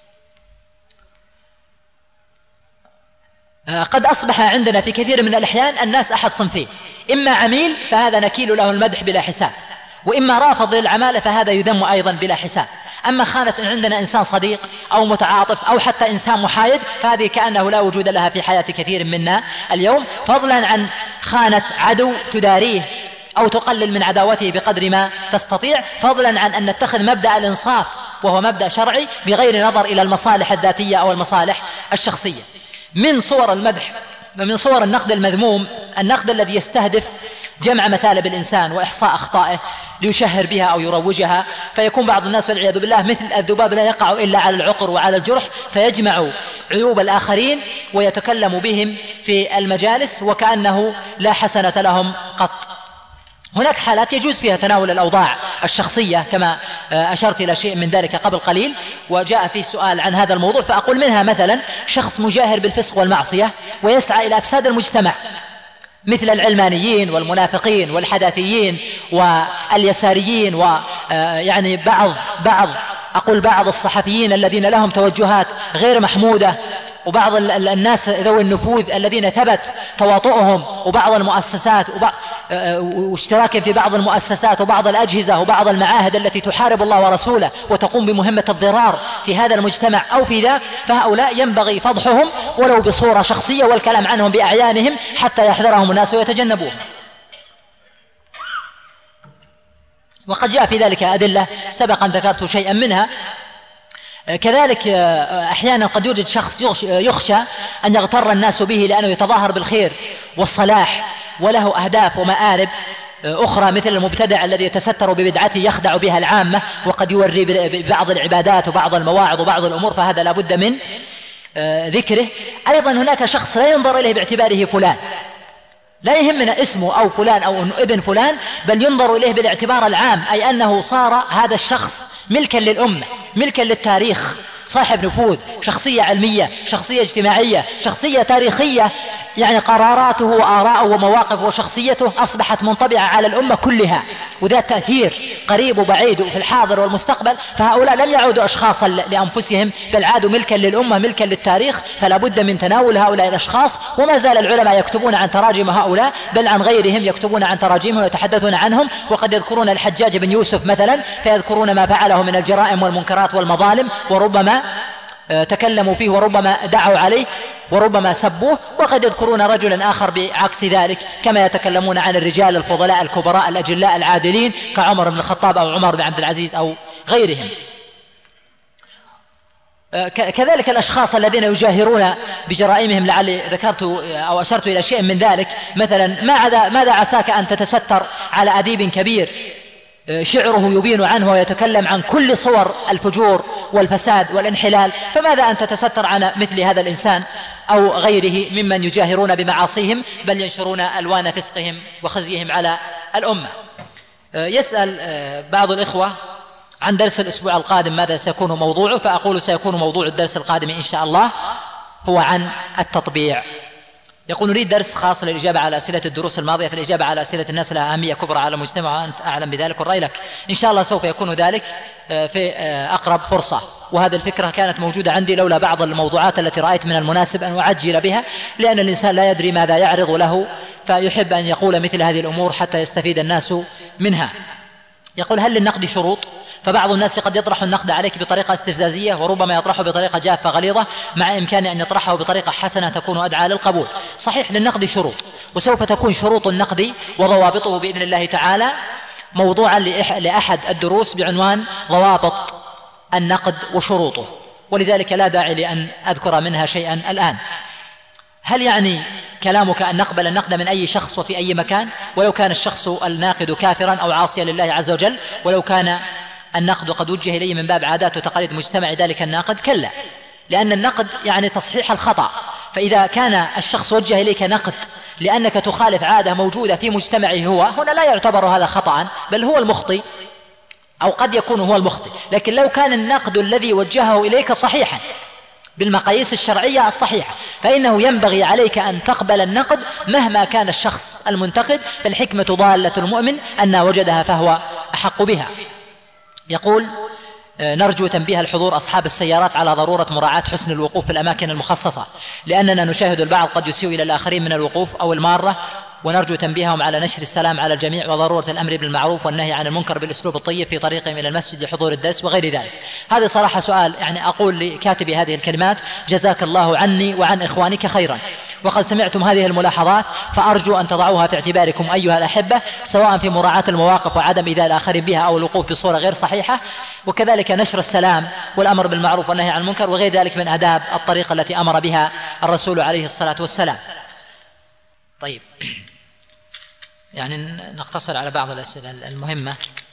قد أصبح عندنا في كثير من الأحيان الناس أحد صنفين: إما عميل فهذا نكيل له المدح بلا حساب، وإما رافض للعمالة فهذا يذم أيضا بلا حساب. أما خانة عندنا إنسان صديق أو متعاطف أو حتى إنسان محايد فهذه كأنه لا وجود لها في حياة كثير منا اليوم، فضلا عن خانة عدو تداريه أو تقلل من عداوته بقدر ما تستطيع، فضلا عن أن نتخذ مبدأ الإنصاف وهو مبدأ شرعي بغير نظر إلى المصالح الذاتية أو المصالح الشخصية. من صور المدح ومن صور النقد المذموم النقد الذي يستهدف جمع مثالب الإنسان وإحصاء أخطائه ليشهر بها أو يروجها، فيكون بعض الناس والعياذ بالله مثل الذباب لا يقع إلا على العقر وعلى الجرح، فيجمع عيوب الآخرين ويتكلم بهم في المجالس وكأنه لا حسنة لهم قط. هناك حالات يجوز فيها تناول الأوضاع الشخصية كما أشرت إلى شيء من ذلك قبل قليل، وجاء فيه سؤال عن هذا الموضوع، فأقول منها مثلا شخص مجاهر بالفسق والمعصية ويسعى إلى أفساد المجتمع، مثل العلمانيين والمنافقين والحداثيين واليساريين، ويعني بعض بعض أقول بعض الصحفيين الذين لهم توجهات غير محمودة، وبعض الناس ذوي النفوذ الذين ثبت تواطؤهم، وبعض المؤسسات واشتراكهم في بعض المؤسسات وبعض الأجهزة وبعض المعاهد التي تحارب الله ورسوله وتقوم بمهمة الضرار في هذا المجتمع أو في ذاك، فهؤلاء ينبغي فضحهم ولو بصورة شخصية والكلام عنهم بأعيانهم حتى يحذرهم الناس ويتجنبوهم. وقد جاء في ذلك أدلة سبقا ذكرت شيئا منها. كذلك أحيانا قد يوجد شخص يخشى أن يغتر الناس به لأنه يتظاهر بالخير والصلاح وله أهداف ومآرب أخرى، مثل المبتدع الذي يتستر ببدعته يخدع بها العامة وقد يوري ببعض العبادات وبعض المواعظ وبعض الأمور، فهذا لا بد من ذكره. أيضا هناك شخص لا ينظر إليه باعتباره فلان، لا يهمنا اسمه أو فلان أو ابن فلان، بل ينظر إليه بالاعتبار العام، أي أنه صار هذا الشخص ملكا للأمة، ملكا للتاريخ، صاحب نفوذ، شخصية علمية، شخصية اجتماعية، شخصية تاريخية، يعني قراراته وآراءه ومواقفه وشخصيته أصبحت منطبعة على الأمة كلها وذات تأثير قريب وبعيد في الحاضر والمستقبل. فهؤلاء لم يعودوا أشخاصا لأنفسهم بل عادوا ملكا للأمة، ملكا للتاريخ، فلا بد من تناول هؤلاء الأشخاص. وما زال العلماء يكتبون عن تراجم هؤلاء بل عن غيرهم يكتبون عن تراجمهم ويتحدثون عنهم، وقد يذكرون الحجاج بن يوسف مثلا فيذكرون ما فعله من الجرائم والمنكرات والمظالم، وربما تكلموا فيه وربما دعوا عليه وربما سبوه، وقد يذكرون رجلا آخر بعكس ذلك، كما يتكلمون عن الرجال الفضلاء الكبراء الأجلاء العادلين كعمر بن الخطاب أو عمر بن عبد العزيز أو غيرهم. كذلك الأشخاص الذين يجاهرون بجرائمهم، لعلي ذكرت أو أشرت إلى شيء من ذلك، مثلا ماذا عساك أن تتستر على أديب كبير شعره يبين عنه ويتكلم عن كل صور الفجور والفساد والانحلال، فماذا أن تتستر على مثل هذا الإنسان أو غيره ممن يجاهرون بمعاصيهم بل ينشرون ألوان فسقهم وخزيهم على الأمة. يسأل بعض الإخوة عن درس الأسبوع القادم ماذا سيكون موضوعه، فأقول سيكون موضوع الدرس القادم إن شاء الله هو عن التطبيع، يقول نريد درس خاص للإجابة على أسئلة الدروس الماضية، فالإجابة على أسئلة الناس لها أهمية كبرى على المجتمع وأنت أعلم بذلك والرأي لك. إن شاء الله سوف يكون ذلك في أقرب فرصة، وهذه الفكرة كانت موجودة عندي لولا بعض الموضوعات التي رأيت من المناسب أن أعجل بها، لأن الإنسان لا يدري ماذا يعرض له فيحب أن يقول مثل هذه الأمور حتى يستفيد الناس منها. يقول هل للنقد شروط؟ فبعض الناس قد يطرح النقد عليك بطريقة استفزازية، وربما يطرحه بطريقة جافة غليظة، مع إمكان أن يطرحه بطريقة حسنة تكون أدعى للقبول. صحيح للنقد شروط، وسوف تكون شروط النقد وضوابطه بإذن الله تعالى موضوعا لأحد الدروس بعنوان ضوابط النقد وشروطه، ولذلك لا داعي لأن أذكر منها شيئا الآن. هل يعني كلامك أن نقبل النقد من أي شخص وفي أي مكان، ولو كان الشخص الناقد كافرا أو عاصيا لله عز وجل، ولو كان النقد قد وجه إليه من باب عادات وتقاليد مجتمع ذلك الناقد؟ كلا، لأن النقد يعني تصحيح الخطأ، فإذا كان الشخص وجه إليك نقد لأنك تخالف عادة موجودة في مجتمعه هو، هنا لا يعتبر هذا خطأ، بل هو المخطئ، أو قد يكون هو المخطئ. لكن لو كان النقد الذي وجهه إليك صحيحا بالمقاييس الشرعية الصحيحة، فإنه ينبغي عليك أن تقبل النقد مهما كان الشخص المنتقد، فالحكمة ضالة المؤمن أن وجدها فهو أحق بها. يقول نرجو تنبيه الحضور أصحاب السيارات على ضرورة مراعاة حسن الوقوف في الأماكن المخصصة، لأننا نشاهد البعض قد يسيء إلى الآخرين من الوقوف أو المارة، ونرجو تنبيههم على نشر السلام على الجميع وضرورة الأمر بالمعروف والنهي عن المنكر بالأسلوب الطيب في طريقهم إلى المسجد لحضور الدرس وغير ذلك. هذا صراحة سؤال، يعني أقول لكاتب هذه الكلمات جزاك الله عني وعن إخوانك خيرا، وقد سمعتم هذه الملاحظات فأرجو أن تضعوها في اعتباركم أيها الأحبة، سواء في مراعاة المواقف وعدم إيذاء الآخرين بها أو الوقوف بصورة غير صحيحة، وكذلك نشر السلام والأمر بالمعروف والنهي عن المنكر وغير ذلك من آداب الطريقة التي أمر بها الرسول عليه الصلاة والسلام. طيب، يعني نقتصر على بعض الأسئلة المهمة.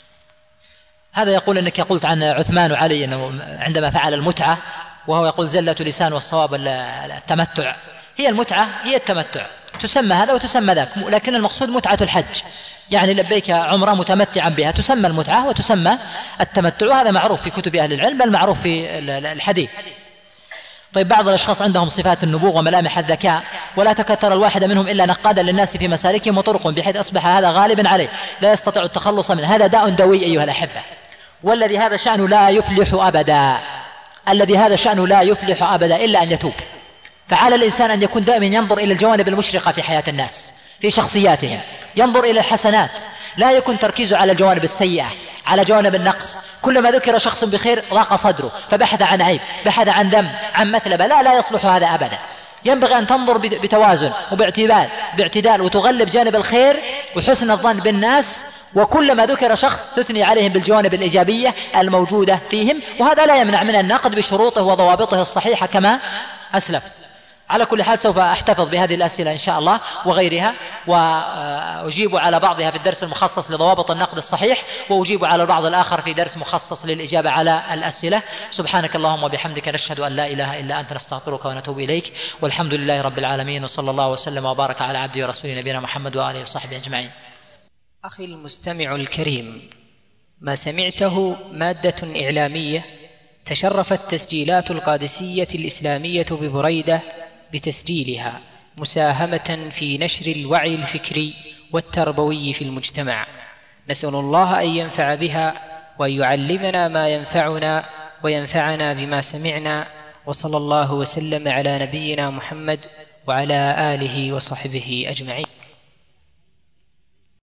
هذا يقول أنك قلت عن عثمان وعلي أنه عندما فعل المتعة، وهو يقول زلة لسان والصواب التمتع. هي المتعة هي التمتع، تسمى هذا وتسمى ذاك، لكن المقصود متعة الحج، يعني لبيك عمرة متمتعا بها، تسمى المتعة وتسمى التمتع، وهذا معروف في كتب أهل العلم بل معروف في الحديث. طيب، بعض الأشخاص عندهم صفات النبوغ وملامح الذكاء، ولا تكتر الواحد منهم إلا نقادا للناس في مسالكهم وطرقهم، بحيث أصبح هذا غالبا عليه لا يستطيع التخلص منه. هذا داء دوي أيها الأحبة، والذي هذا شأنه لا يفلح أبدا، الذي هذا شأنه لا يفلح أبدا إلا أن يتوب. فعلى الإنسان أن يكون دائما ينظر إلى الجوانب المشرقة في حياة الناس في شخصياتهم، ينظر إلى الحسنات، لا يكون تركيزه على الجوانب السيئة، على جوانب النقص. كلما ذكر شخص بخير ضاق صدره فبحث عن عيب، بحث عن ذنب، عن مثلبة. لا لا يصلح هذا أبدا. ينبغي أن تنظر بتوازن وباعتدال باعتدال وتغلب جانب الخير وحسن الظن بالناس، وكلما ذكر شخص تثني عليهم بالجوانب الإيجابية الموجودة فيهم، وهذا لا يمنع من النقد بشروطه وضوابطه الصحيحة كما أسلفت. على كل حال سوف أحتفظ بهذه الأسئلة إن شاء الله وغيرها، وأجيب على بعضها في الدرس المخصص لضوابط النقد الصحيح، وأجيب على البعض الآخر في درس مخصص للإجابة على الأسئلة. سبحانك اللهم وبحمدك، نشهد أن لا إله إلا أنت، نستغفرك ونتوب إليك، والحمد لله رب العالمين، وصلى الله وسلم وبارك على عبده ورسوله نبينا محمد وآله وصحبه أجمعين. أخي المستمع الكريم، ما سمعته مادة إعلامية تشرفت تسجيلات القادسية الإسلامية ببريدة بتسجيلها مساهمة في نشر الوعي الفكري والتربوي في المجتمع. نسأل الله أن ينفع بها وأن يعلمنا ما ينفعنا وينفعنا بما سمعنا، وصلى الله وسلم على نبينا محمد وعلى آله وصحبه أجمعين.